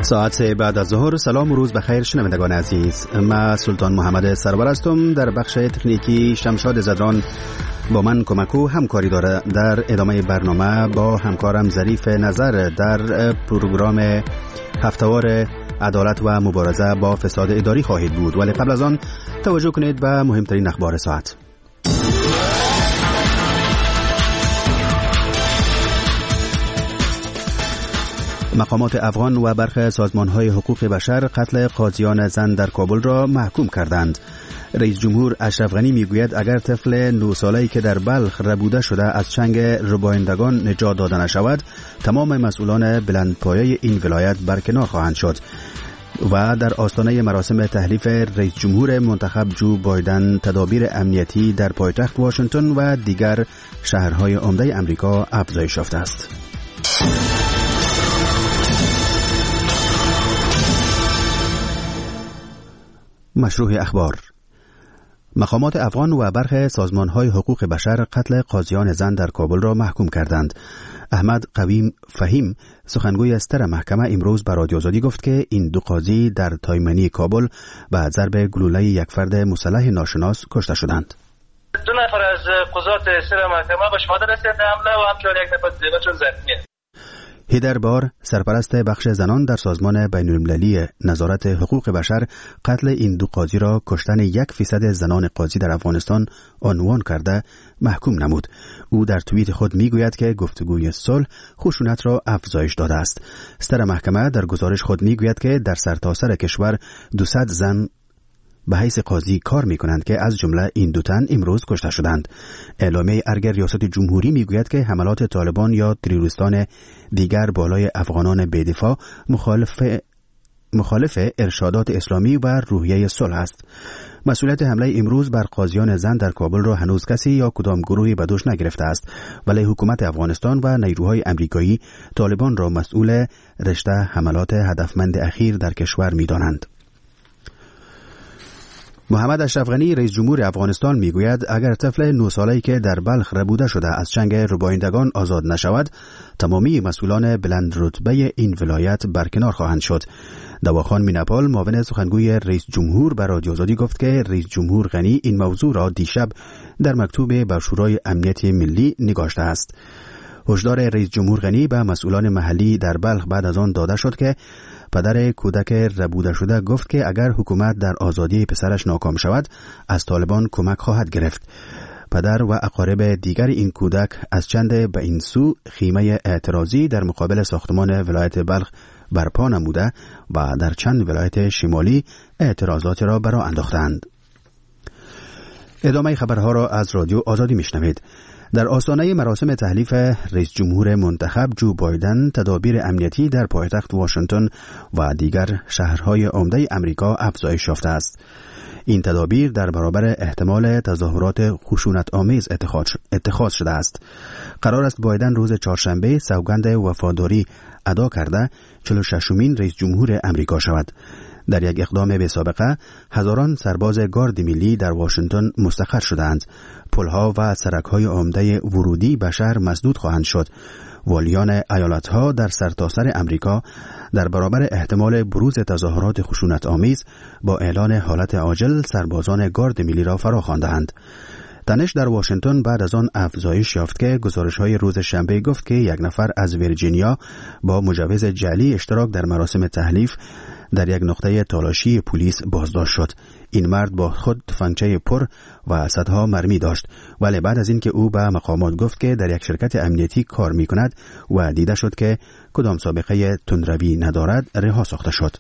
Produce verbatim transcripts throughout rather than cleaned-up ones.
ساعت بعد از ظهر. سلام و روز بخیر شنوندگان عزیز. من سلطان محمد سرور هستم. در بخش تکنیکی شمشاد زدران با من کمک و همکاری داره. در ادامه برنامه با همکارم ظریف نظر در پروگرام هفتهوار عدالت و مبارزه با فساد اداری خواهید بود، ولی قبل از آن توجه کنید به مهمترین اخبار ساعت. مقامات افغان و برخی سازمان‌های حقوق بشر قتل قاضیان زن در کابل را محکوم کردند. رئیس جمهور اشرف غنی میگوید اگر طفل نه ساله‌ای که در بلخ ربوده شده از چنگ ربایندگان نجات داده نشود، تمام مسئولان بلندپایه این ولایت برکنار خواهند شد. و در آستانه مراسم تحلیف رئیس جمهور منتخب جو بایدن، تدابیر امنیتی در پایتخت واشنگتن و دیگر شهرهای عمده امریکا افزایش یافته است. مشروع اخبار. مقامات افغان و برخی سازمان‌های حقوق بشر قتل قاضیان زن در کابل را محکوم کردند. احمد قویم فهیم، سخنگوی ستر محکمه، امروز به رادیو آزادی گفت که این دو قاضی در تایمنی کابل به ضرب گلوله یک فرد مسلح ناشناس کشته شدند. دو نفر از قضات ستر محکمه به شهادت رسیدند حمله و همچنین یک نفر دیگر زخمی. هیدر بار، سرپرست بخش زنان در سازمان بین‌المللی نظارت حقوق بشر، قتل این دو قاضی را کشتن یک فیصد زنان قاضی در افغانستان عنوان کرده محکوم نمود. او در توییت خود میگوید که گفتگوی صلح خشونت را افزایش داده است. ستر محکمه در گزارش خود میگوید که در سرتاسر کشور دویست زن به حیث قاضی کار می کنند که از جمله این دو تن امروز کشته شدند. اعلامیه ارگ ریاست جمهوری می گوید که حملات طالبان یا تروریستان دیگر بالای افغانان بی‌دفاع مخالف مخالف ارشادات اسلامی و روحیه صلح است. مسئولیت حمله امروز بر قاضیان زن در کابل را هنوز کسی یا کدام گروهی به دوش نگرفته است، ولی حکومت افغانستان و نیروهای امریکایی طالبان را مسئول رشته حملات هدفمند اخیر در کشور می دانند. محمد اشرف غنی، رئیس جمهور افغانستان، میگوید اگر طفل نه ساله‌ای که در بلخ ربوده شده از چنگ ربایندگان آزاد نشود، تمامی مسئولان بلند رتبه این ولایت برکنار خواهند شد. دواخان میناپال، معاون سخنگوی رئیس جمهور، به رادیو آزادی گفت که رئیس جمهور غنی این موضوع را دیشب در مکتوب به شورای امنیت ملی نگاشته است. هشدار رئیس جمهور غنی به مسئولان محلی در بلخ بعد از آن داده شد که پدر کودک ربوده شده گفت که اگر حکومت در آزادی پسرش ناکام شود، از طالبان کمک خواهد گرفت. پدر و اقارب دیگر این کودک از چند به این سو خیمه اعتراضی در مقابل ساختمان ولایت بلخ برپا نموده و در چند ولایت شمالی اعتراضات را برا انداختند. ادامه خبرها را از رادیو آزادی میشنوید. در آستانه مراسم تحلیف رئیس جمهور منتخب جو بایدن، تدابیر امنیتی در پایتخت واشنگتن و دیگر شهرهای عمده امریکا افزایش یافته است. این تدابیر در برابر احتمال تظاهرات خشونت آمیز اتخاذ شده است. قرار است بایدن روز چهارشنبه سوگند وفاداری ادا کرده چهل و ششمین رئیس جمهور امریکا شود. در یک اقدام به سابقه، هزاران سرباز گارد ملی در واشنگتن مستقر شدند. پلها و سرک‌های عمده ورودی به شهر مسدود خواهند شد. والیان ایالت‌ها در سرتاسر امریکا در برابر احتمال بروز تظاهرات خشونت آمیز با اعلان حالت عاجل سربازان گارد ملی را فرا خواندند. تنش در واشنگتن بعد از آن افزایش یافت که گزارش‌های روز شنبه گفت که یک نفر از ویرجینیا با مجوز جعلی اشتراک در مراسم تحلیف در یک نقطه تالاشی پلیس بازداشت شد. این مرد با خود تفنگچه پر و صدها مرمی داشت، ولی بعد از اینکه او به مقامات گفت که در یک شرکت امنیتی کار می‌کند و دیده شد که کدام سابقه تندروی ندارد، رها ساخته شد.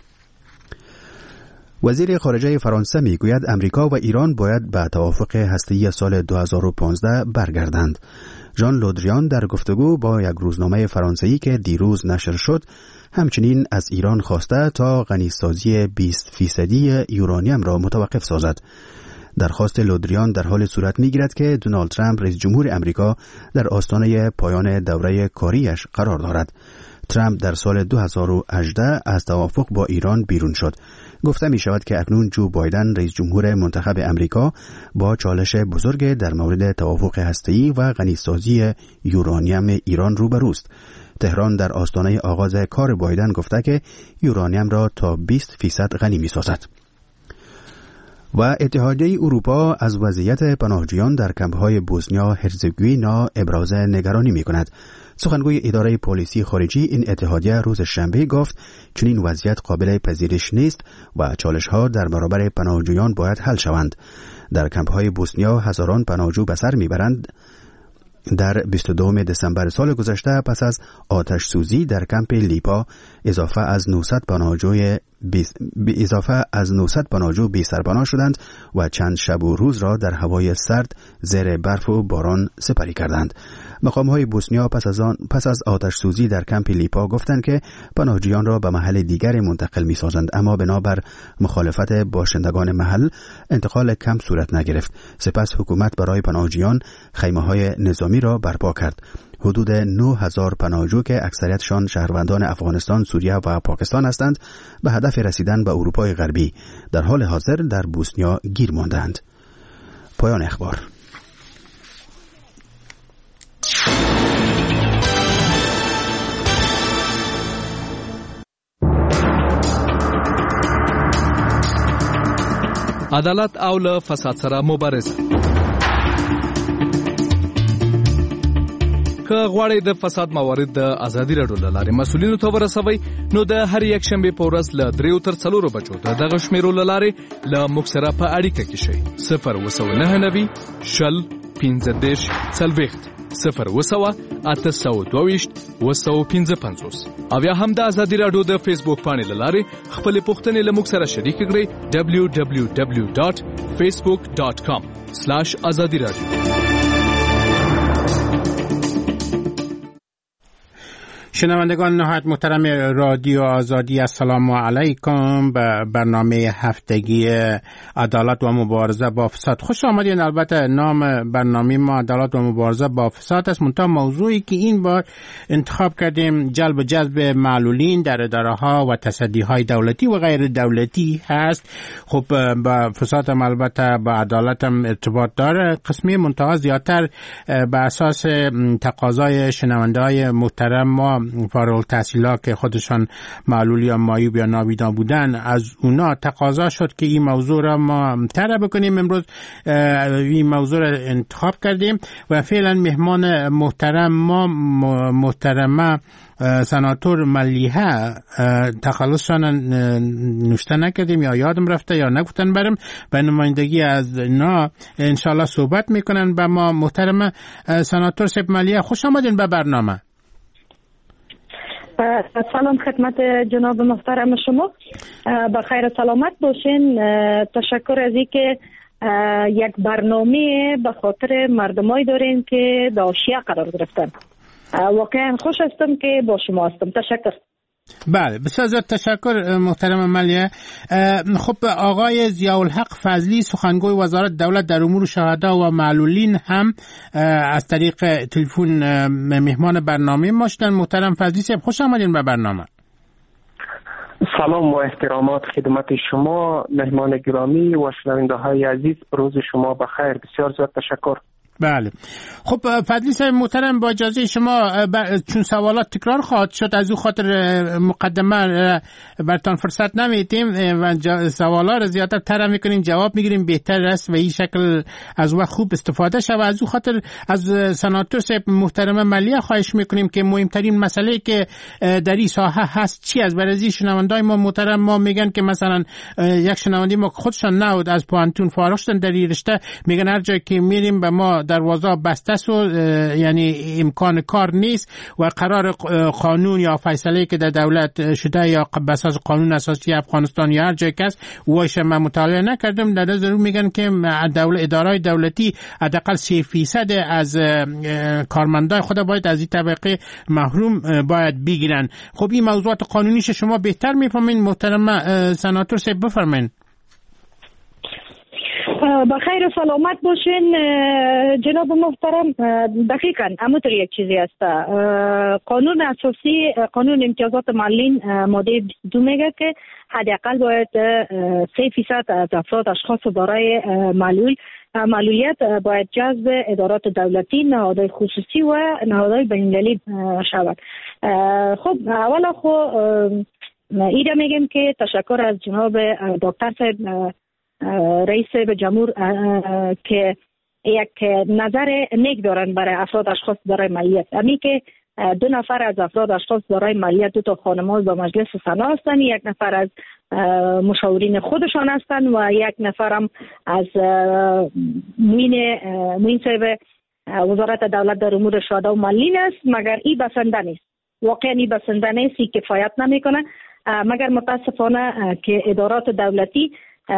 وزیر خارجه فرانسه میگوید امریکا و ایران باید به توافق هسته‌ای سال دو هزار و پانزده برگردند. ژان لودریان در گفتگو با یک روزنامه فرانسوی که دیروز نشر شد، همچنین از ایران خواسته تا غنیسازی بیست فیصدی یورانیم را متوقف سازد. درخواست لودریان در حال صورت میگیرد که دونالد ترامپ رئیس جمهور امریکا در آستانه پایان دوره کاریش قرار دارد. ترامپ در سال دو هزار و هجده از توافق با ایران بیرون شد. گفته می شود که اکنون جو بایدن رئیس جمهور منتخب امریکا با چالش بزرگ در مورد توافق هسته‌ای و غنیسازی یورانیم ایران روبروست. تهران در آستانه آغاز کار بایدن گفته که یورانیم را تا بیست فیصد غنی می سازد. و اتحادیه اروپا از وضعیت پناهجویان در کمپ‌های بوسنیا هرزگوینا ابراز نگرانی می‌کند. سخنگوی اداره پلیسی خارجی این اتحادیه روز شنبه گفت چنین وضعیت قابل پذیرش نیست و چالش‌ها در برابر پناهجویان باید حل شوند. در کمپ‌های بوسنیا هزاران پناهجو به سر می‌برند. در بیست و دوم دسامبر سال گذشته پس از آتش سوزی در کمپ لیپا اضافه از نهصد پناهجوی اضافه از نهصد پناهجو بی سرپناه شدند و چند شب و روز را در هوای سرد زیر برف و باران سپری کردند. مقام‌های بوسنیا پس از آن پس از آتش سوزی در کمپ لیپا گفتند که پناهجویان را به محل دیگر منتقل می‌سازند، اما بنابر مخالفت باشندگان محل انتقال کمپ صورت نگرفت. سپس حکومت برای پناهجویان خیمه‌های نظامی را برپا کرد. حدود نه هزار پناهجو که اکثریتشان شهروندان افغانستان، سوریه و پاکستان هستند به هدف رسیدن به اروپای غربی در حال حاضر در بوسنیا گیر ماندند. پایان اخبار. عدالت او له فساد سره مبارزه. که غواړئ د فساد موارد د ازادي راډیو له لارې مسؤلینو ته ورسوئ نو د هر یک شنبې په ورځ له دریو تر څلورو بجو د دغه شمیرو له لارې له موږ سره په اړیکه کې شئ. صفر اوه سوه نهه نوي شل پنځه دېرش څلوېښت صفر اوه سوه اته سوه دوه ویشت اوه سوه پنځه پنځوس او یا هم د ازادي راډیو د فیسبوک پاڼې له لارې خپلې پوښتنې له موږ سره شریکې کړئ دبلیو دبلیو دبلیو ډاټ فیسبوک ډاټ کام سلاش ازادي راډیو. شنوندگان نهایت محترم رادیو آزادی، السلام علیکم به برنامه هفتگی عدالت و مبارزه با فساد خوش آمدین. البته نام برنامه ما عدالت و مبارزه با فساد است، منتها موضوعی که این بار انتخاب کردیم جلب جذب معلولین در اداره ها و تصدی های دولتی و غیر دولتی هست. خب با فساد هم البته با عدالت هم ارتباط داره. قسمی منتها زیادتر به اساس تقاضای شنونده های محترم ما فارغ التحصیلا که خودشان معلول یا معیوب یا نابینا بودن، از اونا تقاضا شد که این موضوع را ما طرح بکنیم. امروز این موضوع را انتخاب کردیم و فعلا مهمان محترم ما محترمه سناتور ملیحه، تخلصشان نوشته نکردیم یا یادم رفته یا نگفتن برم، به نمایندگی از اینا انشالله صحبت میکنن با ما. محترمه سناتور صاحب ملیحه، خوش آمدین به برنامه. سلام خدمت جناب محترم شما، بخیر سلامت باشین. تشکر از اینکه یک برنامه به خاطر مردمایی دارین که به حاشیه قرار گرفتن. واقعا خوش هستم که با شما هستم. تشکر. بله بسیار زیاد تشکر محترم ملیحه. خب آقای ضیاءالحق فضلی سخنگوی وزارت دولت در امور شهدا و معلولین هم از طریق تلفن مهمان برنامه ما شدن. محترم فضلی صاحب خوش آمدین به برنامه. سلام و احترامات خدمت شما مهمان گرامی و شنونده های عزیز، روز شما بخیر. بسیار زیاد تشکر. بله خب فضلی صاحب محترم، با اجازه شما چون سوالات تکرار خواهد شد از او خاطر مقدمه برتان فرصت نمیدیم و سوالا رو زیادتر طرح میکنیم، جواب میگیریم، بهتر است و این شکل از وقت خوب استفاده شود. از او خاطر از سناتور صاحب محترم ملیحه خواهش میکنیم که مهمترین مسئله که در این ساحه هست چی است. برای شنوندای ما محترم ما میگن که مثلا یک شنونده ما خودشان نبود از پوانتون فارغ شدن در این رشته، میگن هر جایی که میریم به ما دروازه بسته است و یعنی امکان کار نیست و قرار قانون یا فیصله که در دولت شده یا بر اساس قانون اساسی افغانستان یا هر جای که است وایش من مطالعه نکردم، در ضرور میگن که دولت ادارهای دولتی حداقل سه فیصد از کارمندای خود باید از این طبقه محروم باید بگیرن. خب این موضوعات قانونیش شما بهتر میفهمین محترم سناتور صاحب، بفرمایید. بخیر و سلامت باشین جناب محترم. دقیقاً همونطور یک چیزی است. قانون اساسی قانون امتیازات معلولین ماده بیست و دو میگه که حداقل باید سه فیصد از افراد اشخاص دارای معلول معلولیت باید جذب ادارات دولتی، نهادهای خصوصی و نهادهای بین‌المللی شود. خب اولا خب ایده میگم که تشکر از جناب دکتر صاحب رئیس جمهور که یک نظر نیک دارن برای افراد اشخاص دارای معلولیت. امی که دو نفر از افراد اشخاص دارای معلولیت دو تا خانم‌ها با مجلس سنا هستند، یک نفر از مشاورین خودشان هستند و یک نفر هم از معین معین صاحب وزارت دولت در امور شهدا و معلولین است. مگر این بسنده نیست، واقعا این بسنده نیست، این کفایت نمیکنه. مگر متاسفانه که ادارات دولتی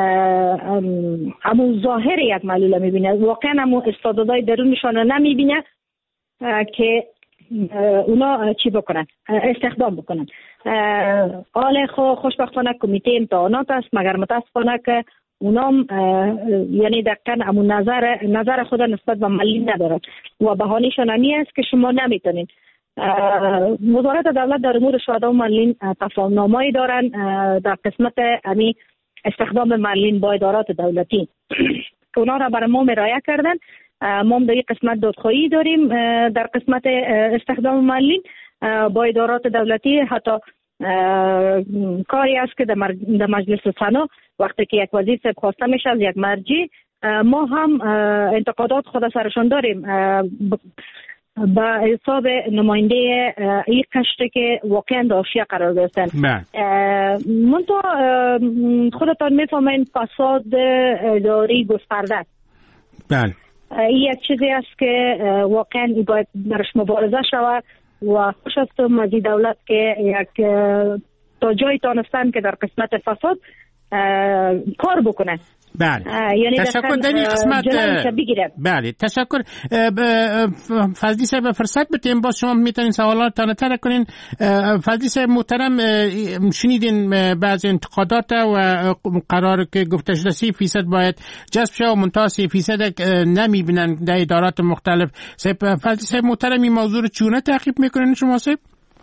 همون ظاهر یک معلول میبینه، واقعا همون استعدادهای درونشان رو نمیبینه که اونا چی بکنن، استخدام بکنن. حال خوشبختانه کمیته امتحانات است، مگر متاسفانه که اونا یعنی دقیقا همون نظر نظر خود نسبت به معلولین ندارن و بهانه‌شان همی است که شما نمیتونین. وزارت دولت در امور شهدا و معلولین تفاهم‌نامه‌ای دارن در قسمت امی استخدام معلولین با ادارات دولتی که اونا را برای ما مرایه کردن. ما در این قسمت دادخواهی داریم در قسمت استخدام معلولین با ادارات دولتی. حتی کاری است که در مجلس سنا وقتی که یک وزیر صاحب خواسته میشه از یک مرجع، ما هم انتقادات خود سرشان داریم با حساب نماینده این قشر که واقعا داشیه قرار گرفتن. منتها خودتان میفهمین فساد اداری گسترده است. بله. این یک چیزی است که واقعا باید برش مبارزه شود و خوش است مزی دولت که یک تا جایی تانستن که در قسمت فساد کار بکنه. بله. یعنی تشکر در این قسمت. بله تشکر. فضلی صاحب فرصت بتیم باز شما میتونین سوالاتتان طرح کنین. فضلی صاحب محترم، شنیدین بعضی انتقادات و قرار که گفته شده سی فیصد باید جذب شه و منتها سی فیصد نمیبینن در ادارات مختلف. فضلی صاحب محترم این موضوع رو چونه تعقیب میکنین شما صاحب؟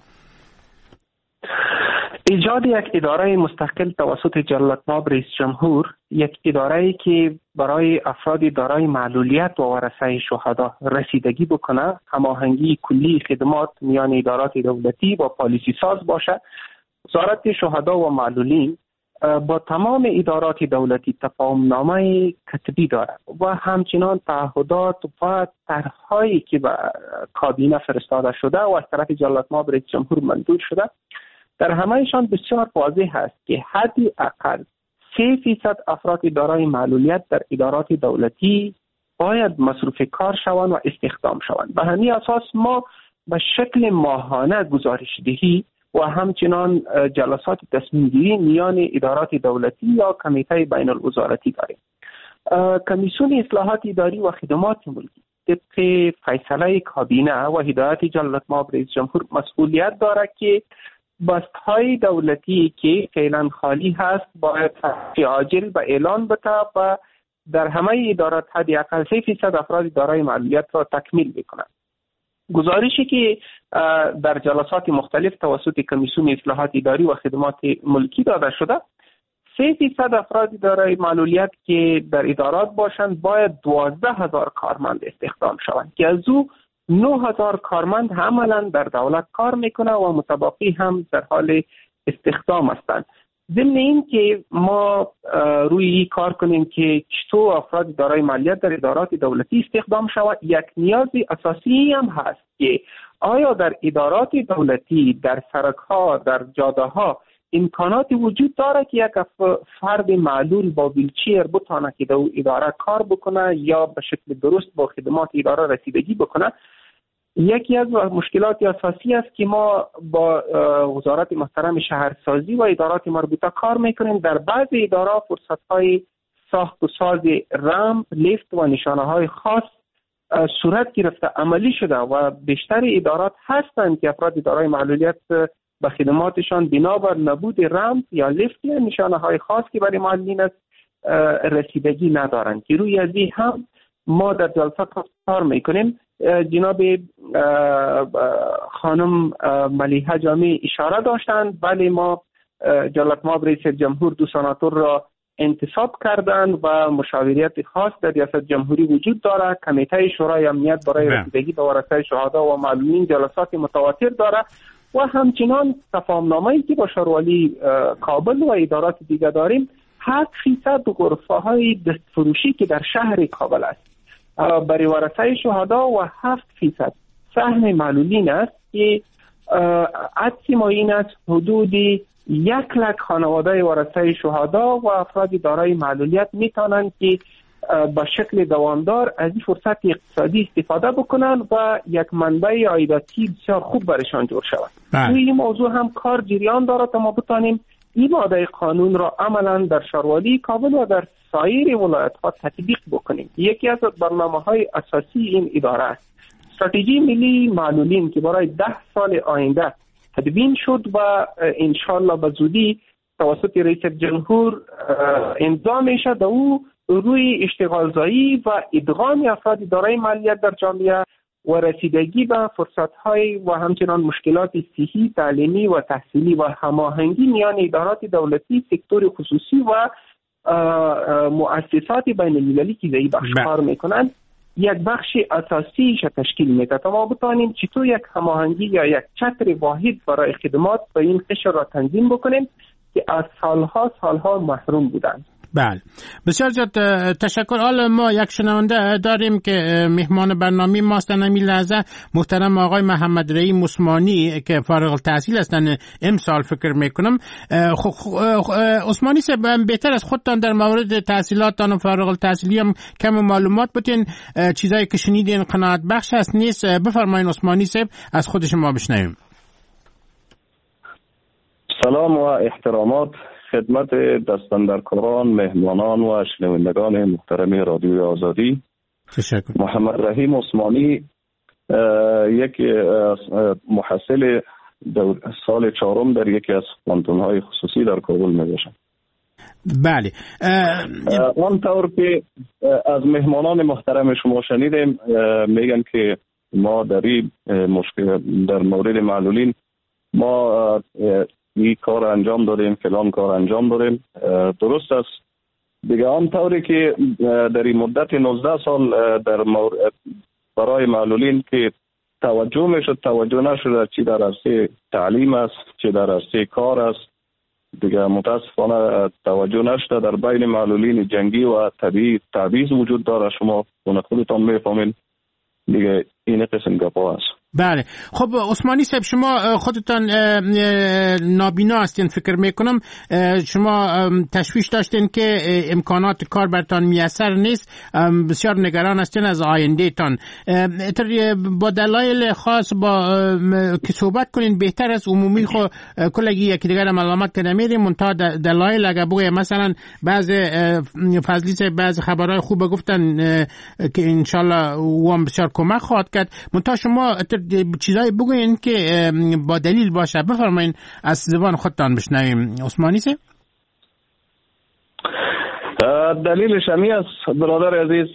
ایجاد یک اداره مستقل توسط جلالتمآب رئیس جمهور، یک اداره‌ای که برای افراد دارای معلولیت و ورثه شهدا رسیدگی بکنه، هماهنگی کلی خدمات میان ادارات دولتی با پالیسی ساز باشه. وزارت شهدا و معلولین با تمام ادارات دولتی تفاهم‌نامه کتبی دارد و همچنان تعهدات و طرح‌هایی که به کابینه فرستاده شده و از طرف جلالتمآب رئیس جمهور منظور شده، در همهشان بسیار واضح است که حدی اقل سه فیصد افراد دارای معلولیت در ادارات دولتی باید مصروف کار شوند و استخدام شوند. به همین اساس ما به شکل ماهانه گزارش دهی و همچنان جلسات تصمیم گیری میان ادارات دولتی یا کمیته بین الوزارتی داریم. کمیسیون اصلاحات اداری و خدمات ملکی طبق فیصله کابینه و هدایت جلالتمآب رئیس جمهور مسئولیت دارد که بست‌های دولتی که فعلا خالی هست باید عاجل به اعلان بده و در همه ادارات حداقل سه فیصد افراد دارای معلولیت را تکمیل بکنند. گزارشی که در جلسات مختلف توسط کمیسیون اصلاحات اداری و خدمات ملکی داده شده، سه فیصد افراد دارای معلولیت که در ادارات باشند باید دوازده هزار کارمند استخدام شوند که از او نه هزار کارمند عملا در دولت کار میکنه و متبقی هم در حال استخدام هستند. ضمن این که ما روی کار کنیم که چطور افراد دارای معلولیت در ادارات دولتی استخدام شود، یک نیاز اساسی هم هست که آیا در ادارات دولتی، در سرک ها، در جاده ها امکانات وجود داره که یک فرد معلول با ویلچیر بتونه که در اداره کار بکنه یا به شکل درست با خدمات اداره رسیدگی بکنه. یکی از مشکلات اساسی است که ما با وزارت محترم شهرسازی و ادارات مربوطه کار میکنیم. در بعضی اداره فرصت‌های ساخت و ساز رمپ، لیفت و نشانه‌های خاص صورت گرفته، عملی شده و بیشتر ادارات هستند که افراد دارای معلولیت به خدماتشان بنابر نبود رمپ یا لیفت یا نشانه‌های خاص که برای معلولین است رسیدگی ندارند که روی از این هم ما در جلسات کار میکنیم. جناب خانم ملیحه جامی اشاره داشتند، ولی ما جلالت مآب رئیس جمهور دو سناتور را انتصاب کردند و مشاوریت خاص در ریاست جمهوری وجود داره. کمیته شورای امنیت برای رسیدگی به ورثه شهدا و معلولین جلسات متواتر داره و همچنان تفاهم‌نامه‌ای که با شاروالی کابل و ادارات دیگر داریم، هفت فیصد غرفه های دستفروشی که در شهر کابل است برای ورثه شهدا و هفت فیصد سهم معلولین است که عدسی ما این است حدود یک لک خانواده ورثه شهدا و افراد دارای معلولیت میتونند که با شکل دوامدار از این فرصت اقتصادی استفاده بکنند و یک منبع عایداتی بسیار خوب برشان جور شود. توی این موضوع هم کار جریان داره تا ما بتانیم این ماده قانون را عملا در شاروالی کابل و در سایر ولایت ها تطبیق بکنیم. یکی از برنامه‌های اساسی این اداره است استراتژی ملی معلولین که برای ده سال آینده تدوین شد و انشالله به زودی توسط رئیس جمهور امضا میشه. در او روی اشتغالزایی و ادغام افراد دارای معلولیت در جامعه و رسیدگی به فرصت‌های و همچنان مشکلات صحی، تعلیمی و تحصیلی و هماهنگی میان ادارات دولتی، سکتور خصوصی و مؤسسات بین المللی که زی بخش کار میکنند یک بخش اساسیش تشکیل میده تا ما بتانیم چطور یک هماهنگی یا یک چتر واحد برای خدمات به این قشر را تنظیم بکنیم که از سالها سالها محروم بودند. بله بسیار زیاد تشکر. حالا ما یک شنونده داریم که مهمان برنامه ماست در همین لحظه، محترم آقای محمد رحیم عثمانی که فارغ التحصیل هستن امسال فکر میکنم. عثمانی صاحب بهتر از خودتان در مورد تحصیلاتتان و فارغ التحصیلی هم کم معلومات بتین، چیزایی که شنیدین قناعت بخش هست نیست؟ بفرمایید عثمانی صاحب از خود شما بشنویم. سلام و احترامات خدمت دستاندرکاران، مهمانان و شنوندگان محترم رادیوی آزادی. تشکر. محمد رحیم عثمانی یک محصل سال چهارم در یکی از پانتون‌های خصوصی در کابل میباشم. بله. آن طور که از مهمانان محترم شما شنیدیم میگن که ما در این مشکل در مورد معلولین ما این کار انجام دادیم، فلان کار انجام دادیم. درست است دیگه. آن طوری که در این مدت نوزده سال در مورد برای معلولین که توجه میشد توجه نشد، چی در عرصه تعلیم است چه در عرصه کار است دیگه متاسفانه توجه نشد. در بین معلولین جنگی و طبیعی تعویض وجود داره، شما خودتان میفهمین دیگه. این قسم گپا است. بله. خب عثمانی صاحب شما خودتان نابینا هستین فکر میکنم، شما تشویش داشتین که امکانات کار برتان میسر نیست، بسیار نگران هستین از آینده تان. با دلایل خاص با که صحبت کنین بهتر از عمومی خو کلگی یکی دیگر معلومات که نمیریم منتها دلایل اگه بگویم مثلا بعض فضلی صاحب بعض خبرهای خوب گفتن که انشالله او هم بسیار کمک خواهد کرد، منتها شما چیزایی بگوین که با دلیل باشه. بفرمایین از زبان خودتان بشنویم عثمانی صاحب. دلیلش همی است برادر عزیز،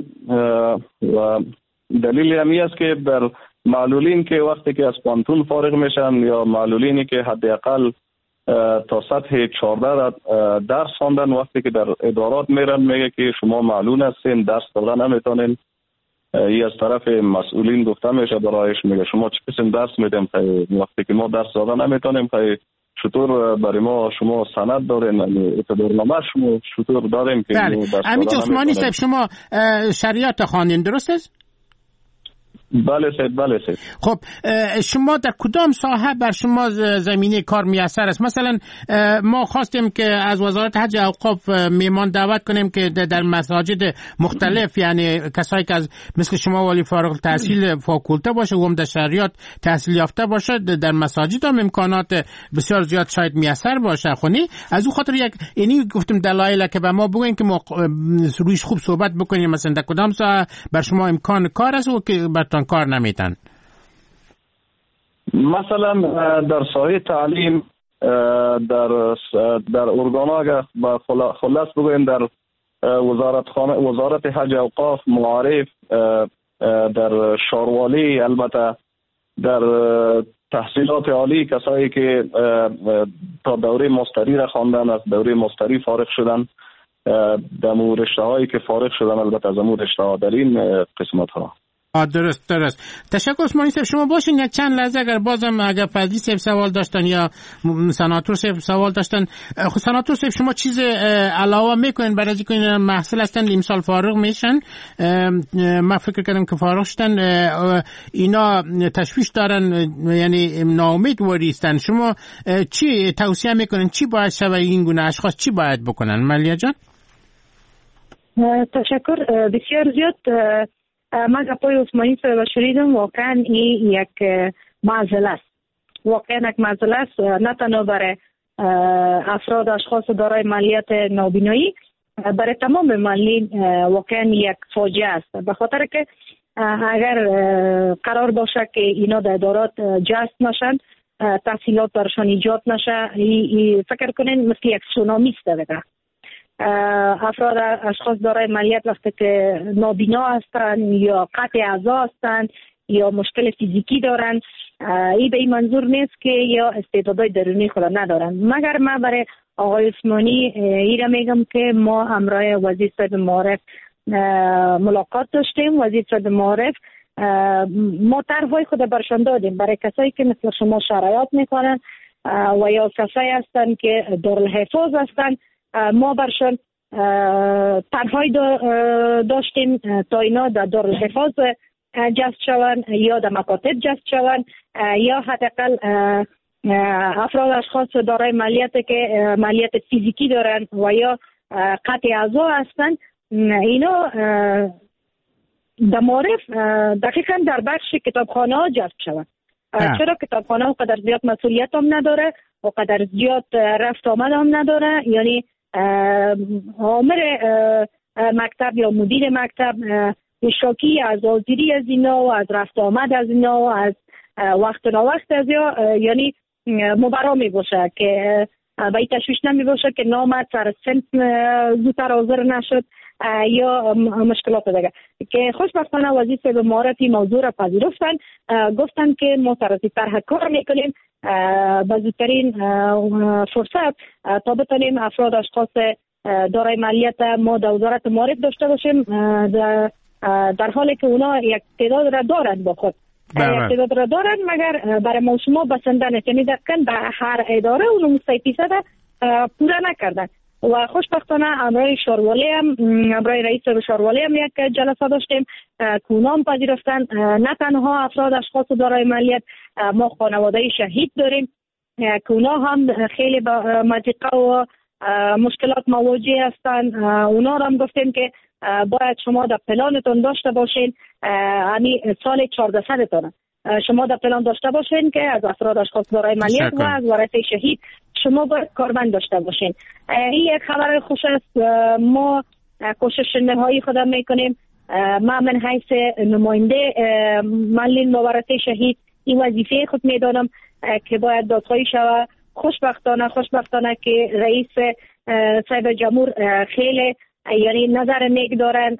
و دلیل همی است که در معلولین که وقتی که از پانتون فارغ میشن یا معلولینی که حداقل تا سطح چهارده درس خواندن، وقتی که در ادارات میرن میگه که شما معلول هستین، درس دادن نمیتونین. ای از طرف مسئولین گفته میشه برایش، میگه شما چه قسم درس میدیم وقتی که ما درس دادن نمیتونیم، چطور برای ما شما سند دارین، اعتبارنامه شما چطور داریم که بله. امید عثمانی صاحب شما شریعت خواندین درست است؟ بله سید بله سید. خب شما در کدام ساحه بر شما زمینه کار میسر است؟ مثلا ما خواستیم که از وزارت حج اوقاف میمان دعوت کنیم که در مساجد مختلف، یعنی کسایی که از مثل شما ولی فارغ التحصیل فاکولته باشه و هم در شریعت تحصیل یافته باشه، در مساجد هم امکانات بسیار زیاد شاید میسر باشه. خونی از اون خاطر یک یعنی گفتم دلایل که به ما بگوین که ما رویش خوب صحبت بکنیم، مثلا در کدام ساحه بر شما امکان کار است و که برتان کار نمیتن. مثلا در ساحه تعلیم در در ارگانا با خلاص بگویم در وزارت خانه وزارت حج اوقاف معارف در شاروالی البته در تحصیلات عالی کسایی که تا دوره مستری را خواندن از دوره مستری فارغ شدن در رشته هایی که فارغ شدن البته از امور رشته ها در این قسمت ها. آه درست درست. تشکر عثمانی صاحب. شما باشین یک چند لحظه اگر بازم اگر فضلی صاحب سوال داشتن یا سناتور صاحب سوال داشتن. خب سناتور صاحب شما چیز علاوه میکنین برای اینکه این محصل هستن امسال فارغ میشن؟ من فکر کردم که فارغ شدن اینا تشویش دارن یعنی ناامید وریستن. شما چی توصیه میکنین؟ چی باید شود این گونه اشخاص چی باید بکنن؟ ملیه جان تشکر بسیار زیاد. من گپای عثمانی صاحب شنیدم. واقعا این یک معضله است. واقعا یک معضله است نه تنها برای افراد اشخاص دارای مالیات نابینایی، برای تمام مالین واقعا یک فاجعه است. به خاطر که اگر قرار باشه که اینا در ادارات جذب نشن، تحصیلات برشان ایجاد نشه، فکر کنین مثل یک سونامی است دیگه. افراد اشخاص دارای مالیات وقتی که نابینا هستند یا قطع اعضا هستند یا مشکل فیزیکی دارن، این به این منظور نیست که یا استعدادهای درونی خود ندارن. مگر من برای آقای عثمانی این را میگم که ما همراه وزیر صاحب معارف ملاقات داشتیم. وزیر صاحب معارف ما طرح‌های خود برشان دادیم برای کسایی که مثل شما شرایط میکنن و یا کسایی هستند که دارالحفاظ هستند. ما برشان طرح‌های داشتیم تا اینا در دارالحفاظ جذب شوند یا در مکاتب جذب شوند یا حداقل افراد اشخاص دارای مالیات که مالیات فیزیکی دارن و یا قطع اعضا هستند. اینا در معرف دقیقاً در بخش کتابخانه ها جذب شوند. چرا کتابخانه ها قدر زیاد مسئولیت هم نداره و قدر زیاد رفت آمد هم نداره. یعنی آمر مکتب یا مدیر مکتب اشتراکی از حاضری از اینا و از رفت آمد از اینا و از وقت نا وقت از یا یعنی مبرا می باشه که به این تشویش نمی باشه که نامد سر سنت زودتر حاضر نشد یا مشکلات دیگه که خوشبختانه وزیر صاحب معارفی موضوع را پذیرفتن. گفتن که ما سرازی طرح کار میکنیم به زودترین فرصت تا بتونیم افراد اشخاص دارای مالیات ما در وزارت معارف داشته باشیم در حالی که اونا یک تعداد را دارند با خود. یک تعداد را دارند مگر برای ما شما بسنده نیست. یعنی دقیقاً به هر اداره اونو مستحی فیصد پورا نکردن. و خوشبختانه همراه شاروالی هم همراه رئیس شاروالی هم یک جلسه داشتیم که اونا هم پذیرفتن نه تنها افراد اشخاص دارای مالیات، ما خانواده شهید داریم که اونا هم خیلی با مضیقه و مشکلات مواجه هستند. اونا هم گفتیم که باید شما در پلانتون داشته باشین یعنی سال چهارده صدتون شما در پلان داشته باشین که از افراد اشخاص دارای مالیات و از ورثه شهید شما باید کارمند داشته باشین. این یک خبر خوش است. ما کوشش نهایی خود میکنیم. ما من حیث نماینده مالین و ورثه شهید این وظیفه خود میدانم که باید دادخواهی شود. خوشبختانه خوشبختانه که رئیس صاحب جمهور خیلی یعنی نظر نیک دارن،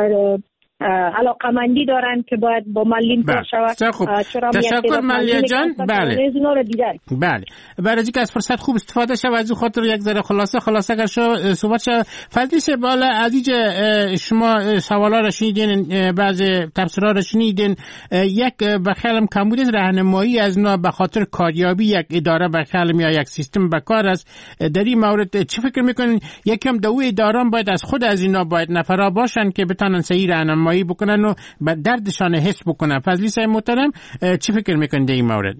علاقمندی دارن که باید با مالین کار شود. تشکر ملیه جان. بله بله برای اینکه از فرصت خوب استفاده شود از خاطر یک ذره خلاصه خلاصه اگر شو صحبت شد فضلی شه بالا عزیز شما سوالا را شنیدین بعضی تفسیرها را شنیدین. یک بخیالم کمبود راهنمایی از نا به خاطر کاریابی یک اداره بخیالم یا یک سیستم بکار است. در این مورد چه فکر میکنین؟ یکم دو اداران باید از خود از اینا باید نفرا باشن که بتونن صحیح راهنمایی بکنن و به دردشان حس بکنن. فضلی صاحب محترم چی فکر میکنید در این مورد؟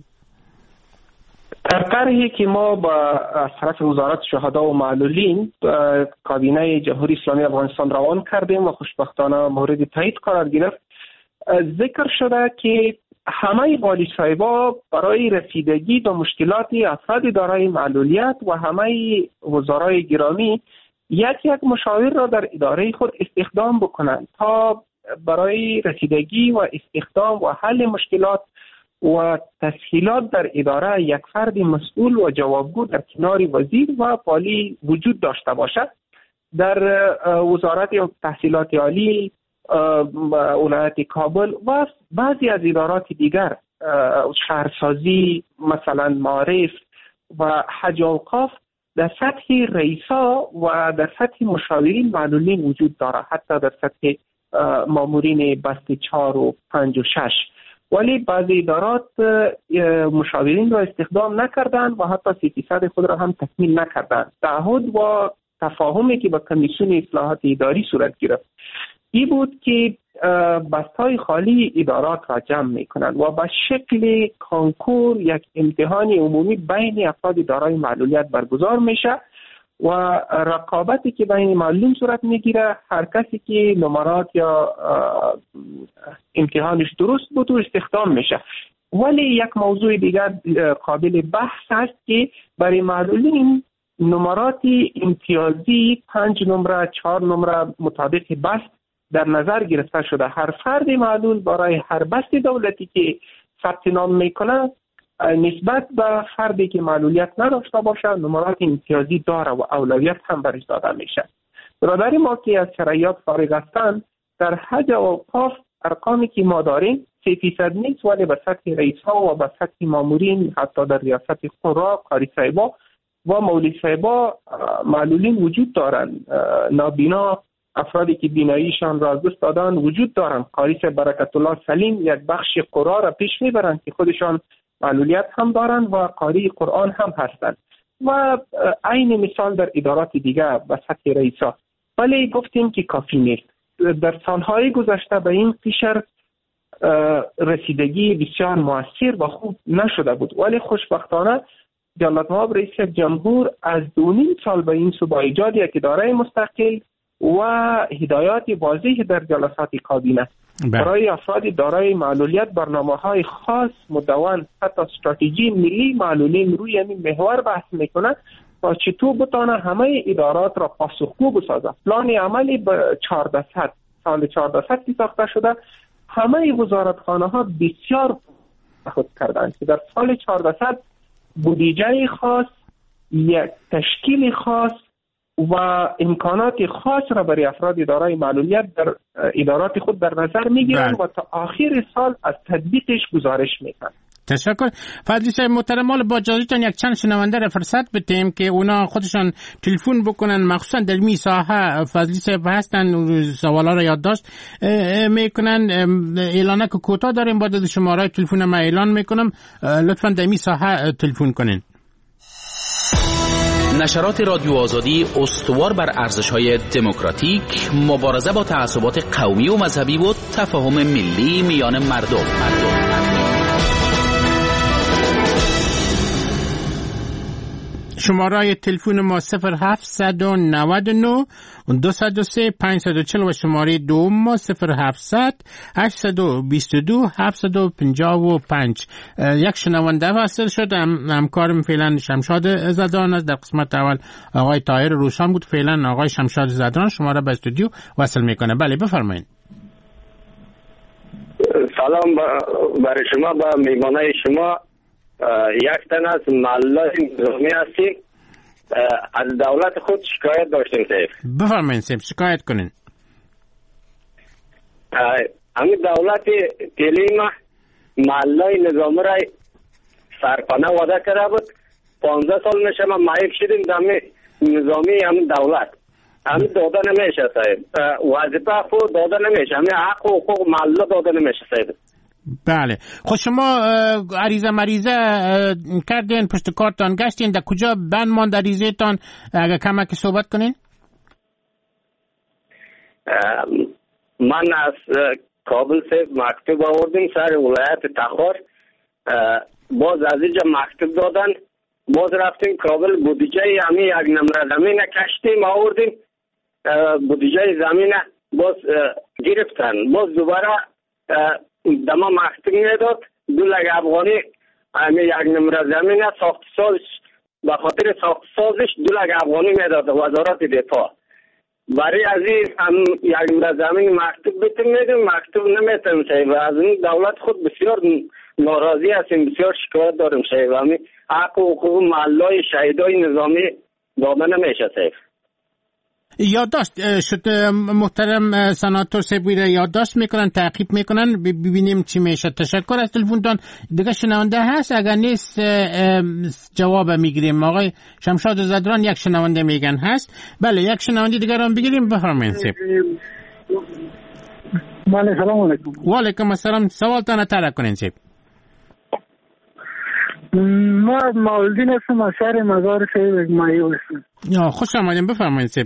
در طرحی که ما با از طرف وزارت شهدا و معلولین کابینه جمهوری اسلامی افغانستان روان کردیم و خوشبختانه مورد تایید قرار گرفت، ذکر شده که همه والی صاحبا برای رسیدگی به مشکلات افراد دارای معلولیت و همه وزرای گرامی یک یک مشاور را در اداره خود استخدام بکنند تا برای رسیدگی و استخدام و حل مشکلات و تسهیلات در اداره یک فرد مسئول و جوابگو در کنار وزیر و والی وجود داشته باشد. در وزارت تحصیلات عالی ولایت کابل و بعضی از ادارات دیگر، شهرسازی، مثلا معارف و حج و اوقاف، در سطح رئیسا و در سطح مشاورین معلولین وجود دارد، حتی در سطح مامورین بست چهار و پنج و شش. ولی بعضی ادارات مشاورین را استخدام نکردند و حتی سی فیصد خود را هم تکمیل نکردند. تعهد و تفاهمی که با کمیسیون اصلاحات اداری صورت گرفت این بود که بست‌های خالی ادارات را جمع می‌کنند و به شکل کانکور یک امتحان عمومی بین افراد دارای معلولیت برگزار میشه و رقابتی که بین معلولین صورت میگیره، هر کسی که نمرات یا امتحانش درست بود و استخدام میشه. ولی یک موضوع دیگر قابل بحث است که برای معلولین نمرات امتیازی پنج نمره، چهار نمره مطابق بست در نظر گرفته شده. هر فرد معلول برای هر بست دولتی که ثبت نام میکنه نسبت به فردی که معلولیت نداشته باشه نمرات امتیازی داره و اولویت هم برش داده میشه. برادر ما که از شرایط فارغ هستند، در حج و اوقاف ارقامی که ما داریم سه فیصد نیست، ولی به سطح رئیس‌ها و به سطح مامورین، حتی در ریاست قرا، قاری صاحبا و مولوی صاحبا معلولین وجود دارند. نابینا، افرادی که بیناییشان را از دست دادن وجود دارند. قاری صاحب برکت الله سلیم یک بخش قرا را پیش میبرند که خودشان معلولیت هم دارند و قاری قرآن هم هستند و عین مثال در ادارات دیگر به سطح رئیسا. ولی گفتیم که کافی نیست. در سالهای گذشته به این قشر رسیدگی بسیار موثر و خوب نشده بود، ولی خوشبختانه جلالت مآب رئیس جمهور از دو نیم سال به این سو با ایجاد یک اداره مستقل و هدایات واضح در جلسات کابینه برای افراد دارای معلولیت برنامه‌های خاص مدون، حتی استراتژی ملی معلولین روی این محور بحث میکنه تا چطور بتانه همه ادارات را پاسخگو بسازه. پلان عملی به چهارصد سال چهارصد که ساخته شده، همه وزارتخانه ها بسیار خود کردند که در سال چهارصد بودجه خاص، یک تشکیل خاص و امکانات خاص را برای افراد دارای معلولیت در ادارات خود در نظر میگیرند و تا آخر سال از تطبیقش گزارش میکنن. تشکر. فضلی صاحب محترم، مال با اجازهتون یک چند شنونده را فرصت بدیم که اونا خودشان تلفن بکنن، مخصوصا در می ساحه فضلی صاحب هستن، سوالا را یادداشت میکنن. اعلانه که کوتاه داریم، بعد از شماره تلفن ما اعلان میکنم، لطفا در می ساحه تلفن کنین. نشرات رادیو آزادی استوار بر ارزش‌های دموکراتیک، مبارزه با تعصبات قومی و مذهبی و تفاهم ملی میان مردم. مردم. شماره تلفن ما صفر هفت نه نه دو صفر سه پنج چهار صفر و شماره دوم ما صفر هفت هشت دو دو هفت پنج پنج. یک شنونده وصل شد، همکارم فعلا شمشاد زدران است. در قسمت اول آقای طاهر روشن بود، فعلا آقای شمشاد زدران شما را به استودیو وصل میکنه. بله بفرمایید. سلام برای شما، با میمانه شما. یک تن از معلولای نظامی هستیم، از دولت خود شکایت داشتیم. سیف بفرمایید سیف، شکایت کنین. همین دولت تلیم معلولای نظامی را سرپناه وعده کرده بود. پانزده سال میشه ما معیب شدیم در نظامی همین دولت. همین داده نمیشه صاحب، وظیفه خود داده نمیشه، همین حق و حقوق معلولا داده نمیشه صاحب. بله. خب شما عریضه مریضه کردین، پشت کارتان گشتین، در کجا بند ماند عریضه تان؟ اگر کمک صحبت کنین. من از کابل سے مکتوب آوردیم سر ولایت تخار، باز از اینجا مکتوب دادن، باز رفتیم کابل، بودجه همین یک نمره زمین کشتیم آوردیم، بودجه زمین باز گرفتن، باز دوباره دما مکتوب میداد دو لگ افغانی همین یک نمره زمین ساخت سازش، به خاطر ساخت سازش دو لگ افغانی میداد وزارت دفاع. برای عزیز هم یک نمره زمین مکتوب بتیم میدیم، مکتوب نمیتیم صاحب. از این دولت خود بسیار ناراضی هستیم، بسیار شکایت داریم صاحب. همین حق و حقوق محلای شهیدای نظامی داده نمیشه صاحب. یادداشت شد محترم سناتور سبویره، یادداشت میکنن، تعقیب میکنن، ببینیم چی میشه. تشکر از تلفنتون. دیگه شنونده هست؟ اگر نیست جواب میگیریم. آقای شمشاد زدران یک شنونده میگن هست. بله یک شنونده دیگر هم بگیریم. بفرمایید. بله سلام علیکم. و علیکم السلام. سوالتان طرح کنین سیب. ما مولدین هستم از شهر مزار شریف مایو هستم. یا خوش آمدین. بفرمایید سیب.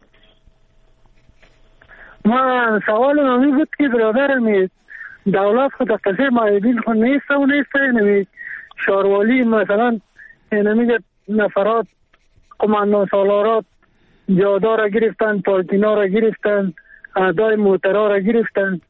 ما سوال نمی بود که برادرم دولت خود از تصیر مایبین خود نیسته و نیسته نمی شاروالی مثلا نمیگه نفرات قماندان سالارات جادا را گرفتن، پارتینا را گرفتن، اعدای موترا را گرفتن.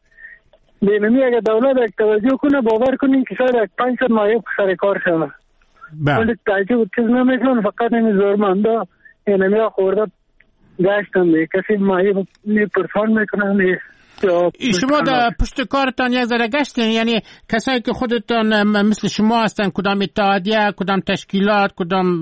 نمی اگه دولت یک توجه کنه باور کنین که شاید یک پنج سال مایب سر کار شود. ولی تعجب چیز نمیکنن، فقط نمی زورمنده نمی خورده گشتن دی کسی مایب نی پرسان میکنن. شما در پشت کارتان یک ذره گشتین، یعنی کسایی که خودتان مثل شما هستن، کدام اتحادیه، کدام تشکیلات، کدام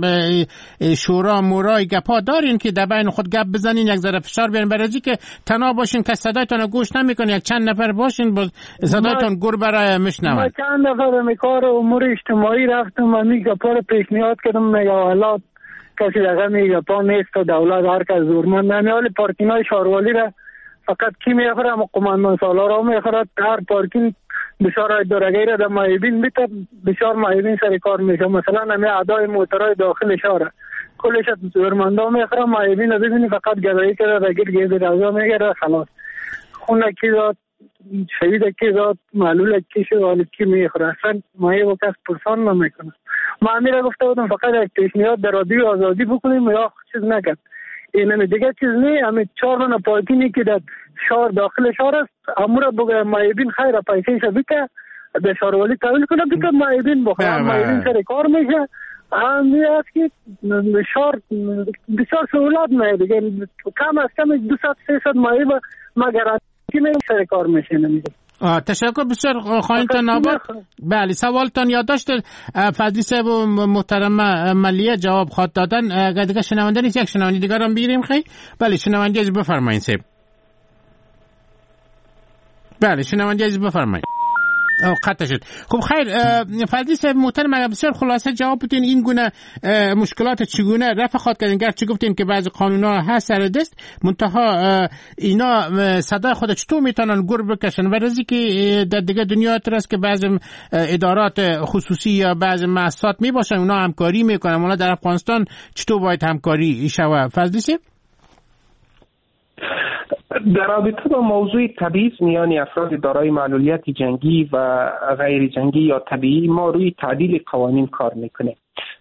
شورا مورای گپا دارین که در بین خود گپ بزنین، یک ذره فشار بیارین برای اینکه تنها باشین که صدایتان گوش نمیکنه، یک چند نفر باشین باز صدایتان گر برای میشنون. ما چند نفر می کار امور اجتماعی رفتم و می گپا رو پیشنهاد کردم، میگه حالات کسی دیگه میگه پا نیست و دولت هر کس زورمند نمیاله. پارکینای شاروالی را فقط کی میخوره؟ اما قماندان سالارا میخوره. هر پارکینگ بسیار دورگی را در مایبین بیتا بسیار مایبین سر کار میشه. مثلا همه اعدای موترهای داخل شهر کلش زورمندا میخوره. مایبین را ببینی فقط گدایی که را گیر گیر رضا میگیره خلاص. خونه کی داد، شهید کی داد، معلول کی شد، حالی کی میخوره. اصلا مایب و کس پرسان نمیکنه. ما امیره گفته بودم فقط یک پیشنهاد در رادیو آزادی بکنیم یا چیز نکرد. این دیگه چیز نه. همین چهار من پارکینگی که در شهر داخل شهر است امور بگه مایبین خیر پیسه شو بیکه در شهروالی تحویل کنه بیکه مایبین بخواه. مایبین سر کار میشه. همی است که شهر بسیار سهولت میده دیگه. کم از کم دو ست سه ست مایب مگر که میشه سر کار میشه نمیده. آه تشکر بسیار خواهینتان آباد. بله سوالتان یادداشت فضلی صاحب و محترم ملیه جواب خواد دادن. اگر دیگه شنونده نیست یک شنونده دیگر هم بگیریم خیلی. بله شنونده از بفرمایید صاحب. بله شنونده از بفرمایید. او قطع شد. خب خیر فضلی صاحب محترم اگر بسیار خلاصه جواب بدین این گونه مشکلات چگونه رفع خواهد کردین؟ گرچه گفتین که بعضی قانونا هست سر دست منتها اینا صدای خود چطور میتونن گر بکشن؟ ورزی که در دیگه دنیا ترست که بعضی ادارات خصوصی یا بعضی مؤسسات میباشن اونا همکاری میکنن. اونا در افغانستان چطور باید همکاری شود فضلی صاحب؟ در رابطه با موضوع تبعیض میان افراد دارای معلولیت جنگی و غیر جنگی یا طبیعی ما روی تعدیل قوانین کار میکنه.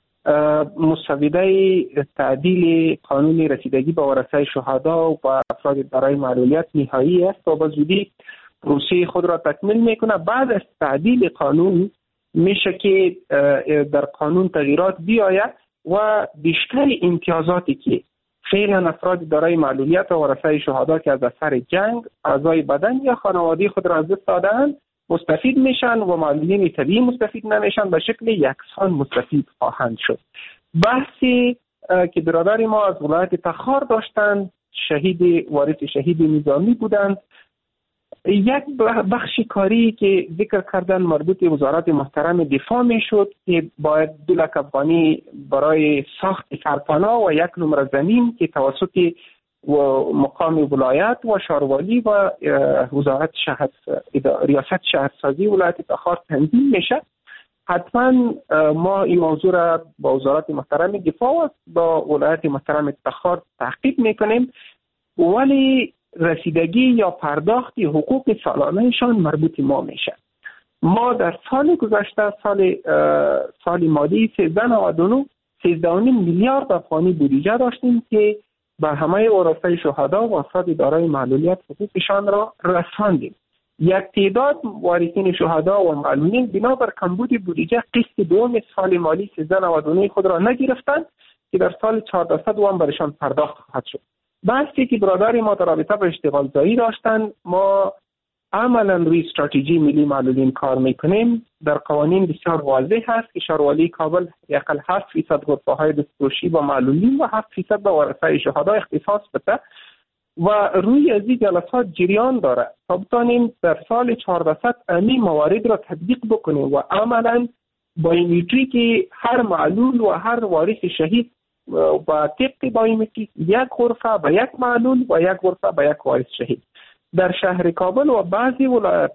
مسوده تعدیل قانون رسیدگی به ورثه شهدا و افراد دارای معلولیت نهایی است و به زودی پروسه خود را تکمیل میکنه. بعد از تعدیل قانون میشه که در قانون تغییرات بیاید و بیشتر امتیازاتی که فعلا افراد دارای معلولیت و ورثه شهدا که از اثر جنگ اعضای بدن یا خانواده خود را از دست دادند مستفید میشن و معلولین طبیعی مستفید نمیشن، به شکل یکسان مستفید خواهند شد. بحثی که برادر ما از ولایت تخار داشتند، شهید وارث شهید نظامی بودند، یک بخش کاری که ذکر کردن مربوط به وزارت محترم دفاع میشد که باید دو لک افغانی برای ساخت سرپناه و یک نمره زمین که توسط و مقام ولایت و شهروالی و وزارت شهر ریاست شهرسازی ولایت تخار تنظیم میشه. حتما ما این موضوع را با وزارت محترم دفاع و با ولایت محترم تخار تحقیق میکنیم، ولی رسیدگی یا پرداخت حقوق سالانهشان مربوط ما میشه. ما در سال گذشته سال سال مالی سیزده نود و نه سیزده و نیم میلیارد افغانی بودجه داشتیم که به همه ورثه شهدا و افراد دارای معلولیت حقوقشان را رساندیم. یک تعداد وارثین شهدا و معلولین بنابر کمبود بودجه قسط دوم سال مالی سیزده نود و نه خود را نگرفتند که در سال چهاردهصد وام برشان پرداخت خواهد شد. بحثی که برادر ما در رابطه با اشتغال زایی داشتن، ما عملا روی استراتژی ملی معلولین کار میکنیم. در قوانین بسیار واضح هست که شهروالی کابل یقل هفت فیصد غرفه های دستفروشی با معلولین و هفت فیصد به ورثه شهدا اختصاص بده و روی از این جلسات جریان داره تا بتانیم در سال چهارصد امی موارد را تطبیق بکنیم و عملا بایومتری که هر معلول و هر وارث شهید و طبق بایومتری یک غرفه به یک معلول و یک غرفه به یک وارث شهید. در شهر کابل و بعضی ولایت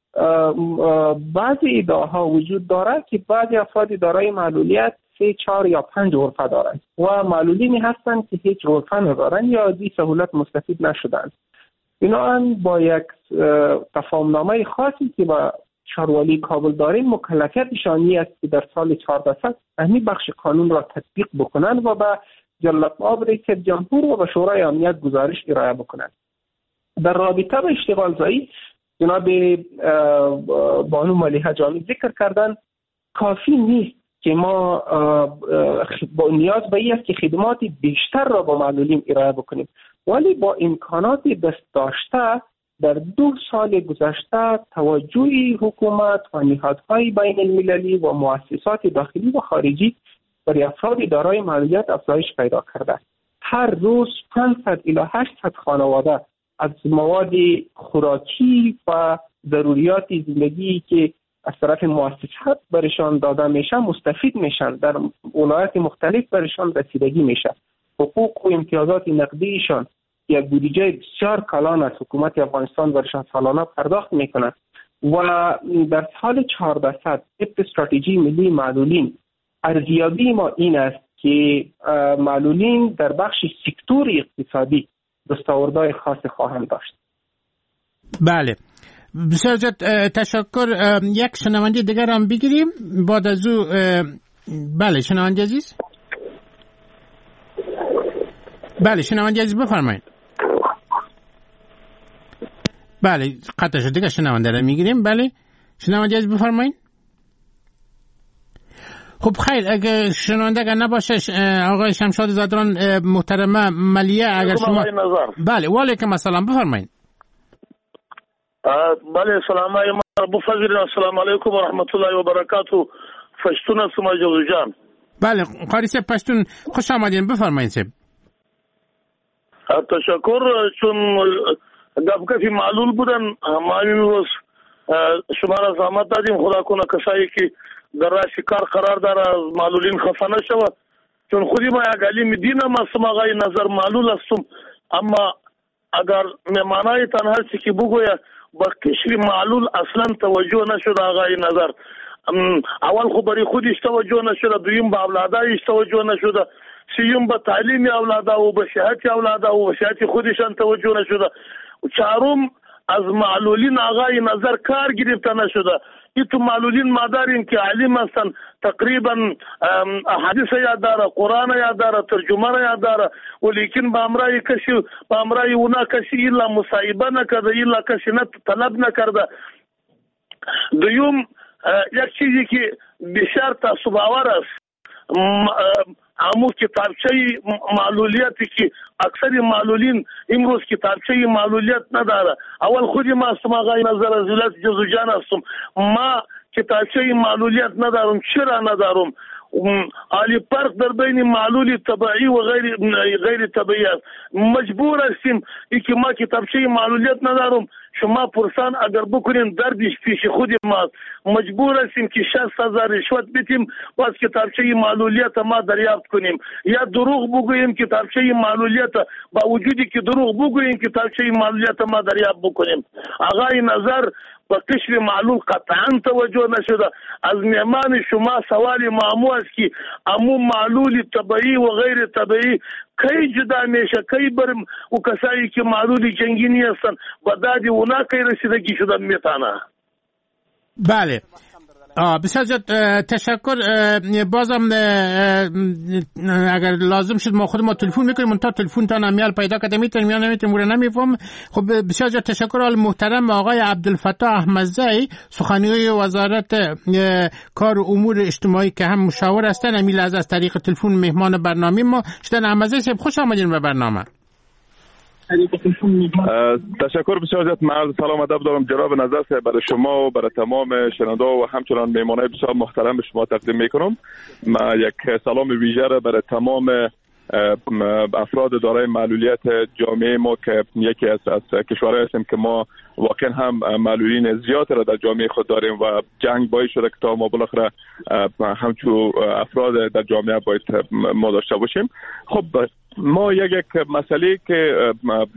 بعضی ادعاها وجود دارد که بعضی افراد دارای معلولیت سه چهار یا پنج غرفه دارند و معلولینی هستند که هیچ غرفه ندارند یا از این سهولت مستفید نشدند. بنابراین با یک تفاهمنامه خاصی که با شهروالی کابل داریم مکلفیتشانی است که در سال چهارصد همین بخش قانون را تطبیق بکنند و به جلال‌آباد رئیس جمهور و به شورای امنیت گزارش ارائه بکنند. در رابطه با اشتغال زایی جناب بانو ملیحه جامی ذکر کردن کافی نیست که ما با نیاز به این است که خدمات بیشتر را با معلولین ارائه بکنیم، ولی با امکانات دست داشته در دو سال گذشته توجه حکومت و نهادهای بین المللی و مؤسسات داخلی و خارجی برای افراد دارای معلولیت افزایش پیدا کرده. هر روز پانصد الی هشتصد خانواده از مواد خوراکی و ضروریات زندگی که از طرف مؤسسات برشان داده میشه مستفید میشن، در ولایات مختلف برشان رسیدگی میشه. حقوق و امتیازات نقدیشان یک بودجه بسیار کلان از حکومت افغانستان برشان سالانه پرداخت میکنه و در سال چهارصد طبق استراتژی ملی معلولین ارزیابی ما این است که معلولین در بخش سکتور اقتصادی دستاوردهای خاص خواهند داشت. بله، بسیار زیاد تشکر. یک شنونده دیگر هم بگیریم بعد از او. بله شنونده عزیز. بله شنونده عزیز بفرمایید. بله قطع شد، دیگه شنونده را میگیریم. بله شنونده عزیز بفرمایید. خب خیر، اگه شنونده اگر نباشه آقای شمشاد زادران محترمه ملیه اگر شما بله و علیکم السلام بفرمایید. بله سلام علیکم بفضل السلام علیکم و رحمت الله و برکاته. پشتون هستم جوزو جان. بله قاری صاحب پشتون خوش آمدین، بفرمایید صاحب. تشکر. چون گفگفی معلول بودن ما امروز شما را زحمت دادیم، خدا کنه کسایی که در رأس کار قرار داره از معلولین خفه نشود، چون خودی ما یک علیم دینم هستم آقای نظر معلول هستم، اما اگر مهمانای تن هستی که بگویه با کشور معلول اصلا توجه نشد آقای نظر. اول خو برای خودش توجه نشده، دویم به اولادایش توجه نشده، سیوم به تعلیم اولاده و به صحت اولاده و به صحت خودشان توجه نشده، چهارم از معلولین آقای نظر کار گرفته نشده. این تو معلولین ما داریم که علیم هستن، تقریبا حدیث یاد داره، قرآن یاد داره، ترجمه یاد داره، ولیکن به امرای کسی به امرای اونا کسی الا مصاحبه نکرده، الا کسی نه طلب نکرده. دوم یک چیزی که بسیار تعصب آور است، امو کتابچه معلولیتی که اکثر معلولین امروز کتابچه معلولیت نداره. اول خودی ما هستم آقای نظر از ولایت جوزو جان هستم، ما کتابچه معلولیت ندارم. چرا ندارم؟ عالی فرق در بین معلول طبیعی و غیر غیر طبیعی است. مجبور هستیم ای که ما کتابچه معلولیت ندارم، شما پرسان اگر بکنین دردش پیش خود ما، مجبور هستیم که شصت هزار رشوت بدیم باز کتابچه معلولیت ما دریافت کنیم، یا دروغ بگوییم کتابچه معلولیت با وجودی که دروغ بگوییم کتابچه معلولیت ما دریافت بکنیم. آقای نظر با کشف معلول قطعا توجه نشده. از مهمان شما سوال معمو است که امو معلول طبیعی و غیر طبیعی کی جدا میشه، کی برم و کسایی که معلول جنگینی هستن با دادی اونا کی رسیدگی شدن میتانه. بله بسیار زیاد تشکر. بازم اگر لازم شد ما خود ما تلفن میکنیم، من تا تلفن تا نمیال پیدا کردم میتونیم یا نمیتونیم مورد نمیفهم. خب بسیار زیاد تشکر. آل محترم آقای عبدالفتاح احمدزی سخنگوی وزارت کار و امور اجتماعی که هم مشاور هستن، امیل از از طریق تلفن مهمان برنامه ما شدن. احمدزی صاحب خوش آمدین به برنامه. تشکر بسیار زیاد. من سلام ادب دارم جناب نظر صاحب برای شما و برای تمام شنونده و همچنان مهمانای بسیار محترم به شما تقدیم میکنم. من یک سلام ویژه را برای تمام افراد دارای معلولیت جامعه ما که یکی از از کشورهایی هستیم که ما واقعا هم معلولین زیاد را در جامعه خود داریم و جنگ باعث شده که تا ما بالاخره همچون افراد در جامعه باید ما داشته باشیم. خب ما یک یک مسئله که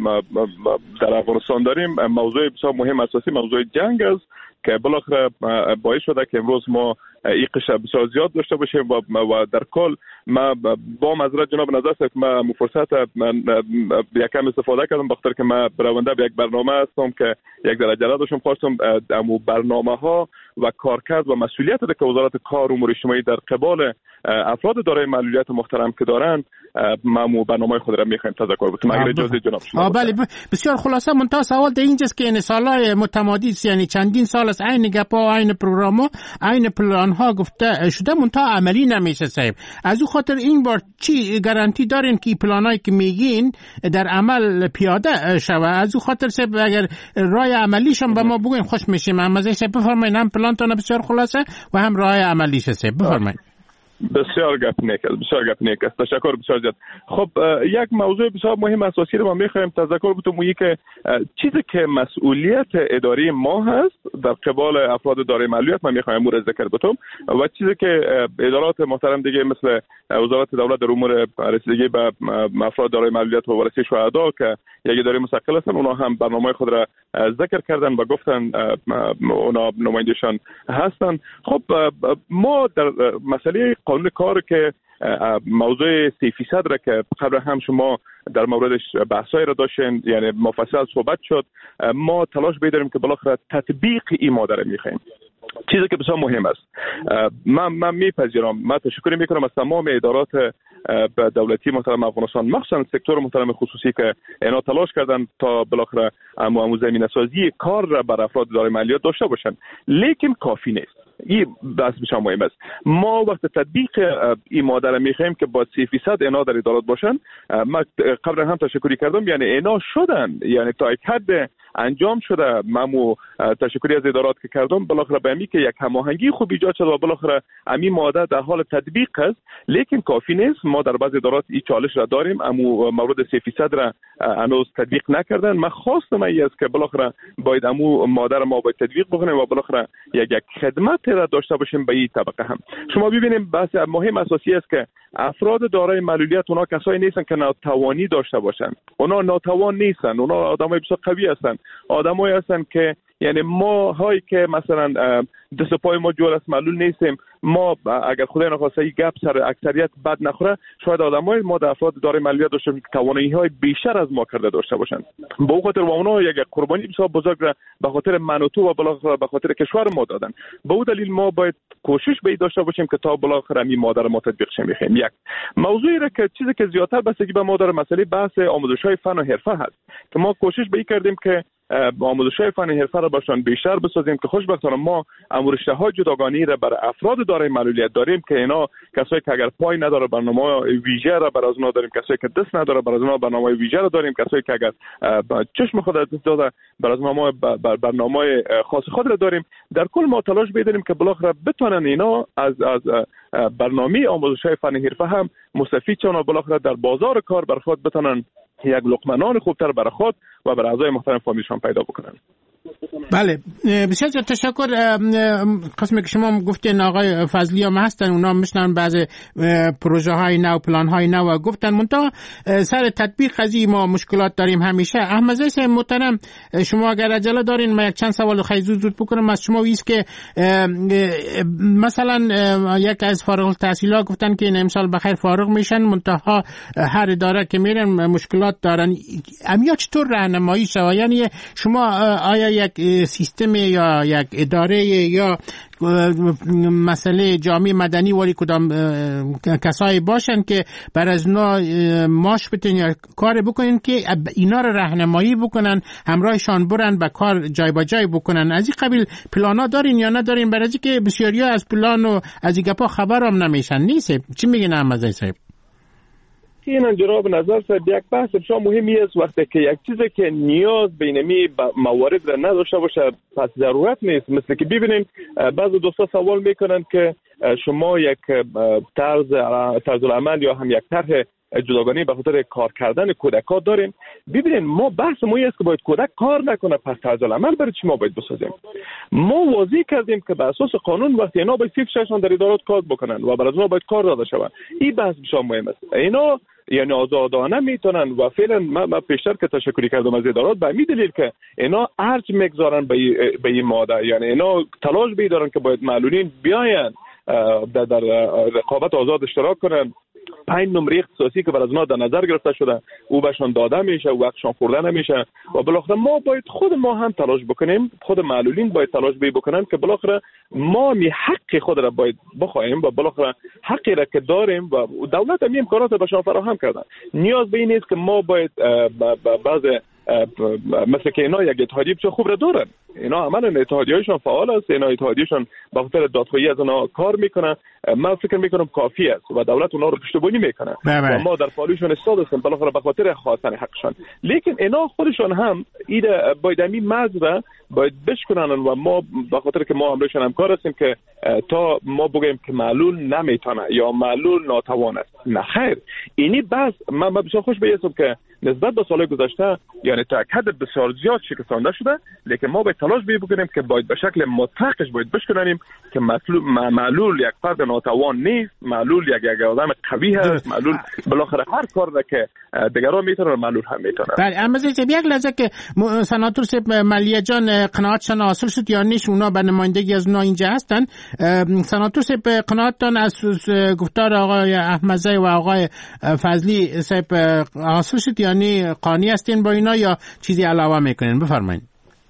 در افغانستان داریم، موضوع بسیار مهم اساسی موضوع جنگ است که بالاخره باعث شده که امروز ما این قشر بسیار زیاد داشته باشیم و, و در کل ما با معذرت جناب نظر صاحب ما فرصت یکم استفاده کردم بخاطر که ما برونده به یک برنامه هستم که یک در عجله داشتم خواستم امو برنامه ها و کارکرد و مسئولیت که وزارت کار و امور اجتماعی در قبال افراد دارای معلولیت محترم که دارند ما برنامه خود را می‌خوایم تذکر بدیم اگر اجازه جناب شما. بله بسیار خلاصه منتها سوال در اینجاست که این سالهای متمادی یعنی چندین سال است عین گپا عین پروگرام عین پلان ها گفته شده منتها عملی نمیشه صاحب. از او خاطر این بار چی گارانتی دارین که پلانایی که میگین در عمل پیاده شوه؟ از او خاطر صاحب اگر راه عملیش هم به ما بگین خوش میشیم. هم از این بفرمایید هم پلانتون بسیار خلاصه و هم راه عملیش صاحب بفرمایید. بسیار گپ نیک است بسیار گپ نیک است تشکر بسیار زیاد. خب یک موضوع بسیار مهم اساسی رو ما می‌خوایم تذکر بدیم و که چیزی که مسئولیت اداری ما هست در قبال افراد دارای معلولیت ما می‌خوایم امور ذکر بدیم و چیزی که ادارات محترم دیگه مثل وزارت دولت در امور رسیدگی به افراد دارای معلولیت و ورثه شهدا که یک اداره مستقل هستن اونها هم برنامه خود را ذکر کردن و گفتن اونها نمایندشان هستن. خب ما در مسئله قانون کار که موضوع سی فیصد را که قبل هم شما در موردش بحثایی را داشتین یعنی مفصل صحبت شد، ما تلاش بیداریم که بالاخره تطبیق این ماده را میخوایم، چیزی که بسیار مهم است. من من میپذیرم من تشکر میکنم از تمام ادارات دولتی محترم افغانستان مخصوصا سکتور محترم خصوصی که اینا تلاش کردن تا بالاخره امو زمینه سازی کار را بر افراد دارای معلولیت داشته باشند، لیکن کافی نیست. این بحث بسیار مهم است. ما وقت تطبیق این ماده را میخوایم که با سی فیصد اینا در ادارات باشن. ما قبلا هم تشکری کردم یعنی اینا شدن یعنی تا یک حد انجام شده. ممو تشکری از ادارات که کردم بالاخره به امی که یک هماهنگی خوب ایجاد شد و بالاخره امی ماده در حال تطبیق است، لیکن کافی نیست. ما در بعض ادارات این چالش را داریم، امو مورد سی فیصد را هنوز تطبیق نکردن. من خواستم این است که بالاخره باید امو ماده را ما باید تطبیق بکنیم و بالاخره یک یک خدمت را داشته باشیم به این طبقه هم. شما ببینیم بحث مهم اساسی است که افراد دارای معلولیت اونا کسایی نیستن که ناتوانی داشته باشن، اونا ناتوان نیستن، اونا آدمای بسیار قوی هستن، آدمایی هستن که یعنی ما هایی که مثلا دست پای ما جور است معلول نیستیم، ما اگر خدای نخواسته این گپ سر اکثریت بد نخوره شاید آدمای ما در افراد دارای معلولیت داشته که توانایی های بیشتر از ما کرده داشته باشن. به اون خاطر و اونا یک قربانی بسیار بزرگ را به خاطر من و تو و بالاخره به خاطر کشور ما دادن. به اون دلیل ما باید کوشش به داشته باشیم که تا بالاخره می مادر ما تطبیق شه. میخوایم یک موضوعی را که چیزی که زیادتر بستگی به ما داره مسئله بحث آموزش‌های فن و حرفه هست که ما کوشش به کردیم که آموزش‌های فن و حرفه را باشن بیشتر بسازیم که خوشبختانه ما امورشته‌های جداگانه را برای افراد دارای معلولیت داریم که اینا کسایی که اگر پای نداره برنامه ویژه را برای اونها داریم، کسایی که دست نداره برای اونها برنامه ویژه را داریم، کسایی که اگر چشم خود دست داده برای اونها برنامه خاص خود را داریم. در کل ما تلاش بیداریم که بالاخره بتونن اینا از از برنامه آموزش‌های فن و حرفه هم مستفید شون و بالاخره در بازار کار بر خود بتونن یک لقمه نان خوبتر برای خود و برای اعضای محترم فامیلشان پیدا بکنن. بله بسیار تشکر. قسمی که شما گفتین آقای فضلی هم هستن، اونا میشنن بعض پروژه های نو پلان های نو گفتن منتها سر تطبیق قضیه ما مشکلات داریم همیشه. احمد زی محترم شما اگر عجله دارین ما یک چند سوال خیلی زود زود بکنم از شما. ایست که مثلا یک از فارغ التحصیلا گفتن که این امسال بخیر فارغ میشن منتها هر اداره که میرن مشکلات دارن. امیا چطور راهنمایی شود؟ یعنی شما آیا یک سیستم یا یک اداره یا مسئله جامعه مدنی ولی کدام کسایی باشن که بر از اونا ماش بتین یا کار بکنن که اینا رو راهنمایی بکنن، همراهشان برن به کار جای با جای بکنن؟ از این قبیل پلانا دارین یا ندارین؟ برای که بسیاری از پلان و از این گپا خبر هم نمیشن. نیست چی میگین احمد صاحب؟ یقینا جناب نظر صاحب یک بحث بسیار مهمی است. وقتی که یک چیزی که نیاز به اینمی موارد را نداشته باشه پس ضرورت نیست. مثل که ببینین بعضی دوستا سوال میکنن که شما یک طرز طرز العمل یا هم یک طرح جداگانه به خاطر کار کردن کودک‌ها داریم. ببینید ما بحث ما است که باید کودک کار نکنه، پس طرز العمل برای چی ما باید بسازیم؟ ما واضح کردیم که به اساس قانون وقتی اینا باید صفر شش در ادارات کار بکنن و برای اونا باید کار داده شود. این بحث بسیار مهم است. اینا یعنی آزادانه میتونن و فعلا ما پیشتر که تشکری کردم از ادارات به این دلیل که اینا ارج میگذارن به به این ماده، یعنی اینا تلاش بیدارن که باید معلولین بیاین در, در رقابت آزاد اشتراک کنن. پنج نمره اختصاصی که بر از ما در نظر گرفته شده او بهشان داده میشه و وقتشان خورده نمیشه و بالاخره ما باید خود ما هم تلاش بکنیم، خود معلولین باید تلاش بکنن که بالاخره ما می حق خود را باید بخوایم و بالاخره حقی را که داریم و دولت هم امکانات بهشان فراهم کردن. نیاز به این نیست که ما باید بعض مثل که اینا یک اتحادیه بسیار خوب را دارن، اینا عملا اتحادیه‌هایشان فعال است، اینا اتحادیه‌شان به خاطر دادخواهی از اونا کار میکنن. من فکر میکنم کافی است و دولت اونا رو پشتیبانی میکنه و ما در پالیشون استاد هستیم بالاخره به خاطر خواستن حقشان. لیکن اینا خودشان هم ایده باید همین مرز را باید بشکنن و ما به خاطر که ما همراهشان همکار هستیم که تا ما بگیم که معلول نمیتونه یا معلول ناتوان است. نه خیر، اینی بس من بسیار خوش بیستم که نسبت به سال گذشته یعنی تا حد بسیار زیاد شکستانده شده، لیکن ما باید تلاش بکنیم که باید به شکل مطلقش باید بشکنیم که معلول یک فرد ناتوان نیست، معلول یک یک آدم قوی هست، معلول بالاخره هر کار را که دیگران میتونن معلول هم میتونن. بله اما یک لحظه که سناتور صاحب ملیه جان قناعتشان حاصل شد یا نیست، اونا به نمایندگی از اونا اینجا هستن. سناتور صاحب قناعتتان از گفتار آقای احمدزی و آقای فضلی صاحب حاصل شد یعنی قانع هستین با اینا یا چیزی علاوه میکنین؟ بفرمایید.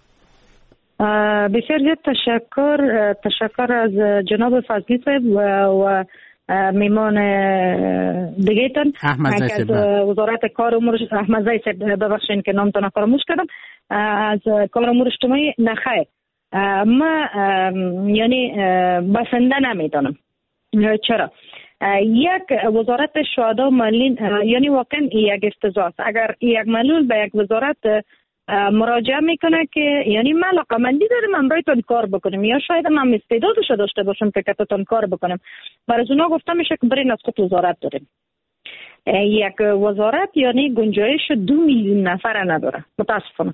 بسیار زیاد تشکر تشکر از جناب فضلی صاحب و, و میمان دیگه تان که از وزارت کار امور احمدزی صاحب ببخشین که نامتان فراموش کردم از کار امور اجتماعی. نخیر ما یعنی بسنده نمیتونم. چرا؟ یک وزارت شهدا معلولین یعنی واقعا یک افتضاح است. اگر یک معلول به یک وزارت مراجعه میکنه که یعنی ما علاقه‌مندی داریم من برایتون کار بکنیم یا شاید من استعدادش داشته باشم که کتاتون کار بکنم، برای از اونا گفته میشه که برین از خود وزارت داریم. یک وزارت یعنی گنجایش دو میلیون نفر نداره متاسفانه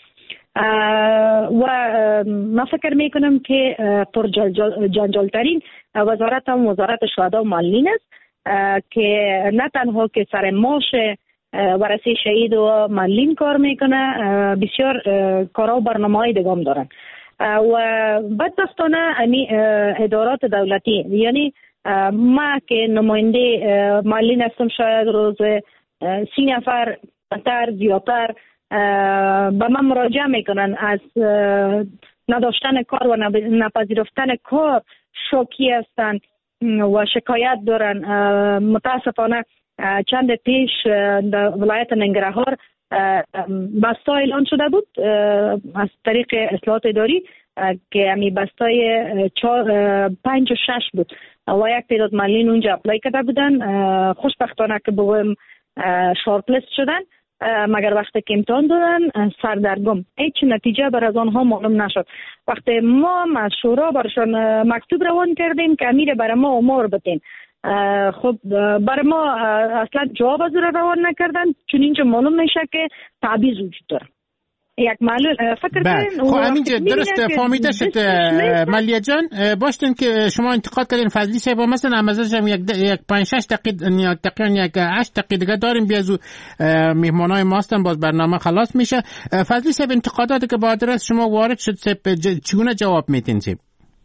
و من فکر میکنم که پر جنجال ترین وزارت هم وزارت شهدا و معلولین است که نه تنها که سر معاش ورثه شهید و معلولین کار میکنه، بسیار کارا و برنامه‌های دیگه هم دارن و بدبختانه امی ادارات دولتی یعنی ما که نماینده معلولین هستم شاید روز سی نفر تر زیادتر به من مراجعه میکنن از نداشتن کار و نپذیرفتن کار شوکی هستن و شکایت دارن. متاسفانه چند پیش در ولایت ننگرهار بسته اعلان شده بود از طریق اصلاحات اداری که امی بستای پنج و شش بود و یک تعداد معلولین اونجا اپلای کرده بودن. خوشبختانه که بگویم شارت لیست شدن، مگر وقتی که امتحان دادن سردرگم هیچ نتیجه بر از آنها معلوم نشد. وقتی ما از شورا برشان مکتوب روان کردیم که امیر برای ما امور بتین، خب برای ما اصلا جواب از روان نکردن، چون اینجا معلوم میشه که تعویض وجود داره. یک معلول فکر کنین خب همینجا درست فهمیده شد ملیه جان. باشتین که شما انتقاد کردین فضلی صاحب مثلا مثلا هم یک یک پنج شش دقیقه یا تقریبا یک هشت دقیقه دیگه داریم بیازو مهمانای ما هستن باز برنامه خلاص میشه. فضلی صاحب انتقاداتی که با آدرس شما وارد شد چگونه جواب میدین صاحب؟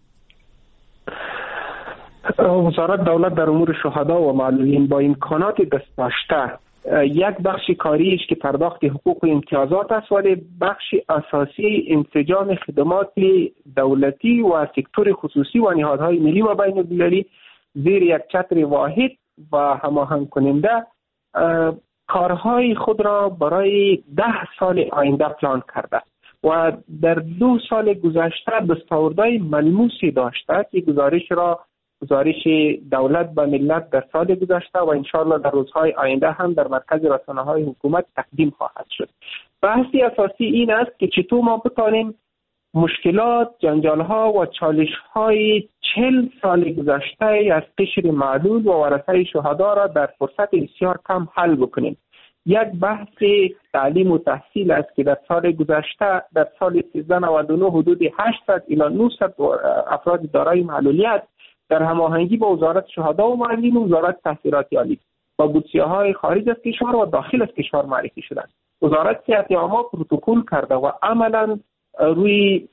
وزارت دولت در امور شهدا و معلولین با امکانات دست داشته یک بخش کاریش که پرداخت حقوق و امتیازات است، ولی بخش اساسی انسجام خدمات دولتی و سکتور خصوصی و نهادهای ملی و بین المللی زیر یک چتر واحد و هماهنگ کننده کارهای خود را برای ده سال آینده پلان کرده و در دو سال گذشته دستاوردهای ملموسی داشته که گزارش را گزارش دولت به ملت در سال گذشته و انشاءالله در روزهای آینده هم در مرکز رسانه‌های حکومت تقدیم خواهد شد. بحثی اساسی این است که چطور ما بتانیم مشکلات، جنجال‌ها و چالش‌های چهل سال گذشته از قشر معلول و ورثه شهدا را در فرصت بسیار کم حل بکنیم. یک بحث تعلیم و تحصیل است که در سال گذشته در سال سیزده نود و نه حدود هشتصد الی نهصد افراد دارای معلولیت در هماهنگی با وزارت شهدا و معلولین و وزارت تحصیلات عالی با بودجه‌های خارج از کشور و داخل از کشور معرفی شدند. وزارت صحت عامه پروتکل کرده و عملاً روی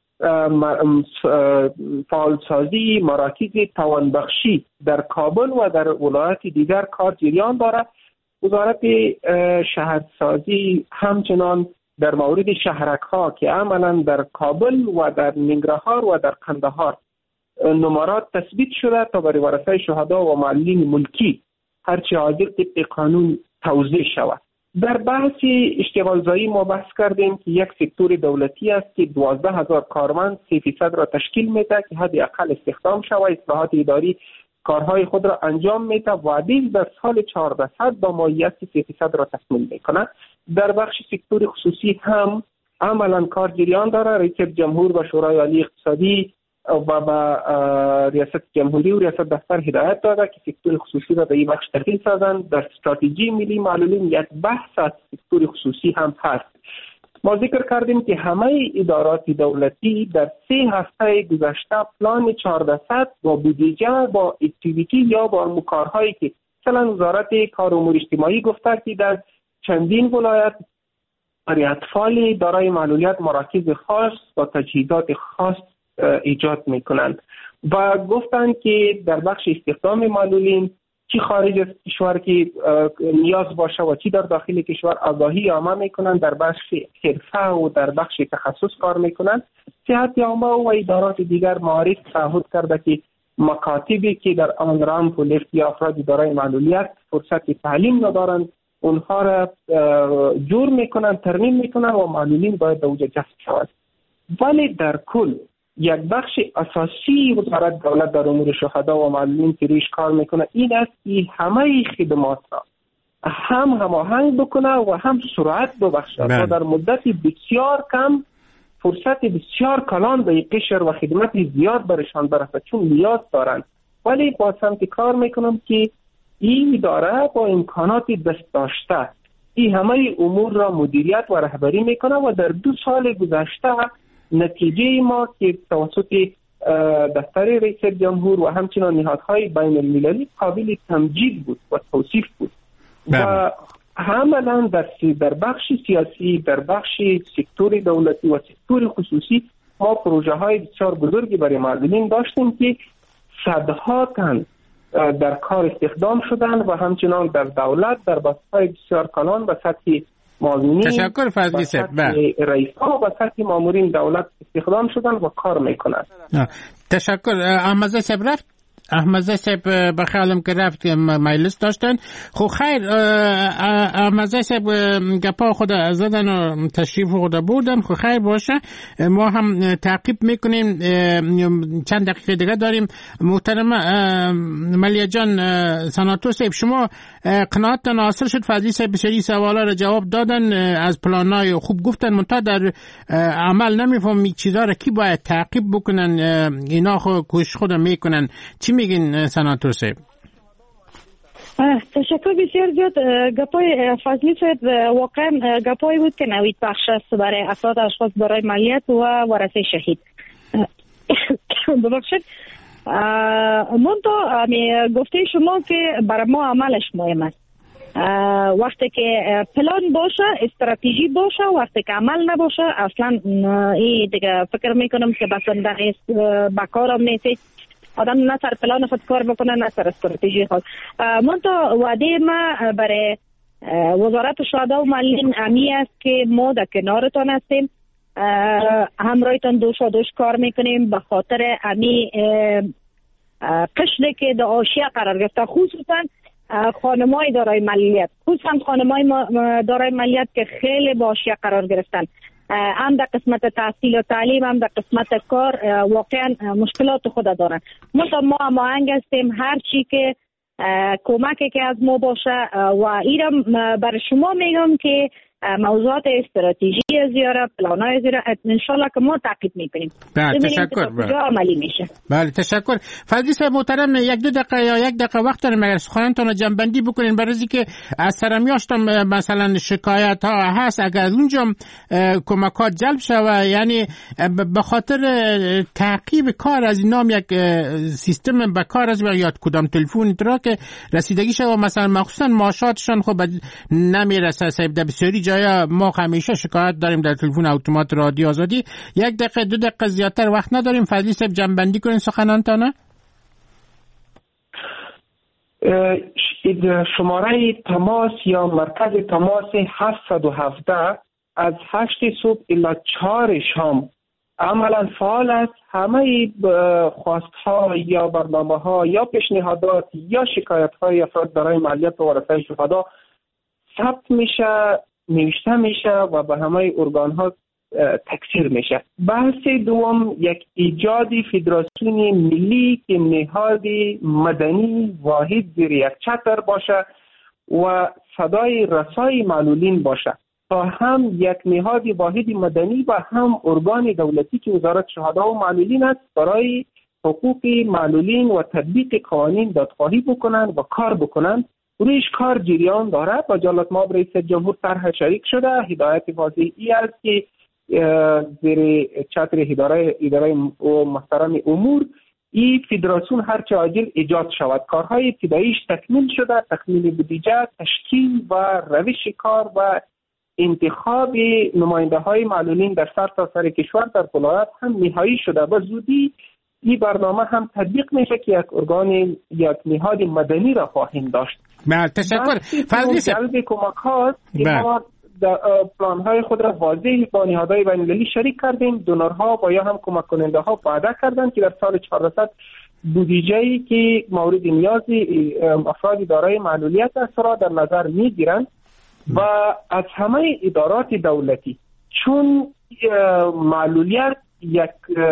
فعالسازی مراکز توانبخشی در کابل و در ولایات دیگر کار جریان دارد. وزارت شهرسازی همچنان در مورد شهرک‌ها که عملاً در کابل و در ننگرهار و در قندهار نمرات تثبیت شده تا برای ورثه شهدا و معلولین ملکی هرچی حاضر طبق قانون توزیع شود. در بحث اشتغال زایی ما بحث کردیم که یک سکتور دولتی است که دوازده هزار کارمند سه فیصد را تشکیل میده که حد اقل استخدام شود، اصلاحات اداری کارهای خود را انجام میده و دیز در سال چهارصد با ماهیت سه فیصد را تکمیل میکنه. در بخش سکتور خصوصی هم عملا کار جریان داره. رئیس جمهور و شورای عالی اقتصادی و با ریاست جمهوری و ریاست دفتر هدایت داده که سکتور خصوصی را به این بخش تحویل سازند. در استراتژی ملی معلولین یک بحث از سکتور خصوصی هم هست. ما ذکر کردیم که همه ادارات دولتی در سه هفته گذشته پلان چهارصد با بودجه با اکتیویتی یا با کارهایی که مثلا وزارت کار و امور اجتماعی گفته که در چندین ولایت برای اطفال دارای معلولیت مراکز خاص با تجهیزات خاص ایجاد میکنند و گفتند که در بخش استخدام معلولین چی خارج از کشور که نیاز باشه و چی در داخل کشور آگاهی عامه میکنند، در بخش حرفه و در بخش تخصص کار میکنند. صحت عامه و ادارات دیگر معارف تعهد کرده که مکاتبی که در آن رامپ و لفت یا افراد دارای معلولیت فرصت تعلیم ندارند اونها را جور میکنند، ترمیم میکنند و معلولین باید به اوجه جذب شود. ولی در کل یک بخش اساسی وزارت دولت در امور شهدا و معلولین که رویش کار میکنه این است که همه خدمات را هم هماهنگ بکنه و هم سرعت ببخشه تا در مدت بسیار کم فرصت بسیار کلان به قشر و خدمت زیاد برشان برسه، چون نیاز دارند. ولی باز هم که کار میکنم که این اداره با امکانات دست داشته این همه امور را مدیریت و رهبری میکنه و در دو سال گذشته نتیجه ما که توسط دفتر رئیس جمهور و همچنان نهادهای بین المللی قابل تمجید بود و توصیف بود و عملا در در بخش سیاسی، در بخش سکتور دولتی و سکتور خصوصی ما پروژه های بسیار بزرگی برای معلولین داشتیم که صدها تن در کار استخدام شدن و همچنان در دولت در بسته‌های بسیار کلان به سطح معاونین تشکر فضلی صاحب رئیس ها و سطح مامورین دولت استخدام شدن و کار میکنند. تشکر. احمد صاحب رفت احمد صاحب بخیالم که رفت مجلس داشتن. خب خیر احمد صاحب گپا خود زدن و تشریف خود بردن. خب خیر باشه، ما هم تعقیب میکنیم. چند دقیقه دیگه داریم. محترم ملیه جان، سناتور صاحب شما قناعت حاصل شد؟ فضلی صاحب بسیاری سوالا را جواب دادن، از پلانای خوب گفتن، منتها در عمل نمیفهمی چیزا را کی باید تعقیب بکنن. اینا خود کوشش خود میکنن. چی میگین سناتور صاحب؟ تشکر بسیار زیاد. گپای فضلی صاحب واقعا گپایی بود که نوید بخش است برای افراد اشخاص دارای معلولیت و ورثه شهید. ببخشید منتها گفته شما که برای ما عملش مهم است. وقتی که پلان باشه، استراتژی باشه، وقتی که عمل نباشه اصلا این دیگه فکر میکنم که بسنده است، بکارم نیست. آدم نه سر پلان خود کار بکنه نه سر استراتژی خود. منتها وعده ما برای وزارت شهدا و معلولین امی است که ما در کنارتان هستیم، همراهتان دوش و دوش کار میکنیم به خاطر امی قشری که در حاشیه قرار گرفته، خصوصا خانمای دارای معلولیت، خصوصا خانمای دارای معلولیت که خیلی با حاشیه قرار گرفتن. هم در قسمت تحصیل و تعلیم هم در قسمت کار واقعا مشکلات خود دارن. مثلا ما هماهنگ هستیم هر چی که کمکی که از ما باشه و اینم بر شما میگم که موضوعات استراتژی زیاره پلان‌های زیاره انشالله که ما تعقیب میکنیم. بله تشکر. بله عملی میشه. بله تشکر. فضلی صاحب محترم یک دو دقیقه یا یک دقیقه وقت داریم اگر سخنتون رو جنبندی بکنین برای اینکه از سرمیاشتم مثلا شکایت ها هست اگر اونجا کمکات جلب شود یعنی به خاطر تعقیب کار از نام یک سیستم به کار از یا کدام تلفن درا که رسیدگی شود مثلا مخصوصا معاشاتشان خب نمیرسه صاحب در بسیاری جایا ما همیشه شکایت داریم در تلفن اتومات رادیو آزادی. یک دقیقه دو دقیقه زیادتر وقت نداریم. فضلی صاحب جنبندی کنین سخنانتانه. شماره تماس یا مرکز تماس هفتصد و هفده از هشت صبح الی چهار شام عملا فعال است. همه خواستها یا برنامه ها یا پیشنهادات یا شکایت های افراد برای مالیات و ورثه شهدا ثبت میشه، نوشته میشه و به همه ارگان ها تکثیر میشه. بحث دوم یک ایجاد فدراسیون ملی که نهاد مدنی واحد زیر یک چتر باشه و صدای رسای معلولین باشه تا هم یک نهاد واحد مدنی و هم ارگان دولتی که وزارت شهدا و معلولین است برای حقوق معلولین و تطبیق قوانین دادخواهی بکنند و کار بکنند. رویش کار جریان داره. با جلالت مآب رئیس جمهور طرح شریک شده. هدایت واضحی است که زیر چتر اداره اداره محترم امور این فدراسیون هر چه عاجل ایجاد شود. کارهای ابتداییش تکمیل شده. تکمیل بودجه، تشکیل و روش کار و انتخاب نماینده های معلولین در سر تا سر کشور در ولایت هم نهایی شده. به زودی این برنامه هم تطبیق میشه که یک ارگان یک نهاد مدنی را خواهیم داشت. بله تشکر. فضلی صاحب کمک هاست ما پلان های خود را واضح با نهادهای بین المللی شریک کردیم. دونرها و یا هم کمک کننده ها وعده کردند که در سال چهارصد بودجه‌ای که مورد نیاز افراد دارای معلولیت است را در نظر میگیرند و از همه ادارات دولتی چون معلولیت یک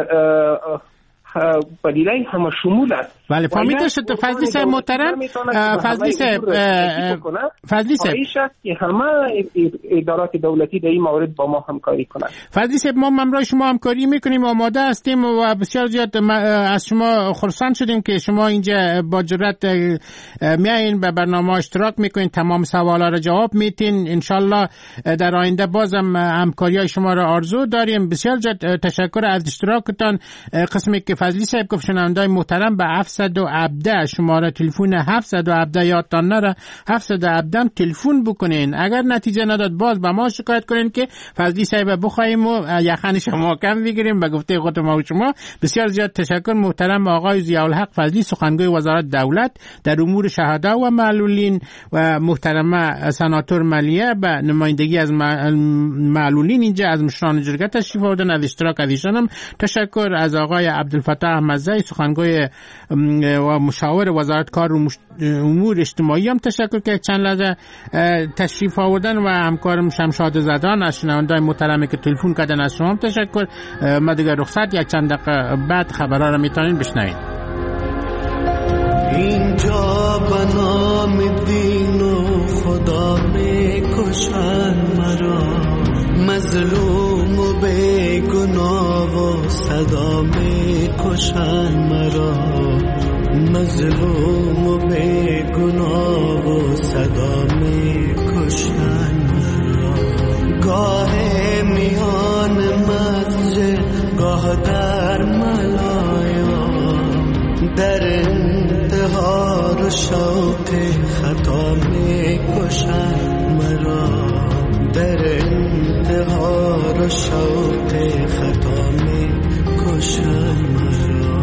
پدیده همه شمول است. بله فهمیده شد. فضلی صاحب محترم فضلی صاحب فضلی صاحب که همه ادارات دولتی در این مورد با ما همکاری کنند. فضلی صاحب ما همراه شما همکاری میکنیم، آماده هستیم و بسیار زیاد از شما خرسند شدیم که شما اینجا با جرأت میایین به برنامه اشتراک میکنین، تمام سوالا را جواب میدین. انشالله در آینده بازم همکاری شما را آرزو داریم. بسیار زیاد تشکر از اشتراکتان. قسمی که فضلی صاحب گفت شنونده‌های محترم به هفتصد و هفده شماره تلفن هفتصد و هفده یادتان نره هفتصد و هفده تلفن بکنین. اگر نتیجه نداد باز به ما شکایت کنین که فضلی صاحب بخوایم و یخن شما کم بگیریم به گفته خود ما و شما. بسیار زیاد تشکر محترم آقای ضیاءالحق فضلی سخنگوی وزارت دولت در امور شهدا و معلولین و محترمه سناتور ملیه به نمایندگی از معلولین اینجا از مشران جرگه تشریف آوردن. از اشتراک از ایشانم تشکر. از آقای عبدالفتاح احمدزی سخنگوی و مشاور وزارت کار و امور اجتماعی هم تشکر که چند لحظه تشریف آوردن و همکارم شمشاد زدان. از شنونده‌های محترمی که تلفن کردن از شما هم تشکر. ما دیگه رخصت یک چند دقیقه بعد خبرها رو میتونین بشنوید. اینجا بنام دین و خدا میکشن مرا، مظلوم و بیگناه و صدا میکشن مرا، مظلوم و بیگناه و صدا میکشن مرا. گاه میان مسجد گاه در ملایا، در انتظار شوق خطا میکشن مرا، در انتظار شوق خطا میکشن مرا.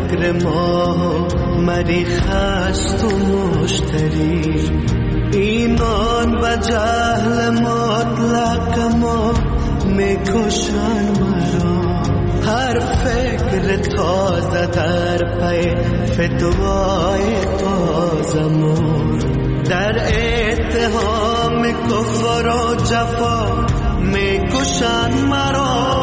فکر ما مریخ است و مشتری، ایمان و جهل مطلق ما میکشن مرا. هر فکر تازه در پی فتوای تازه مور، در اتهام کفر و جفا میکشن مرا.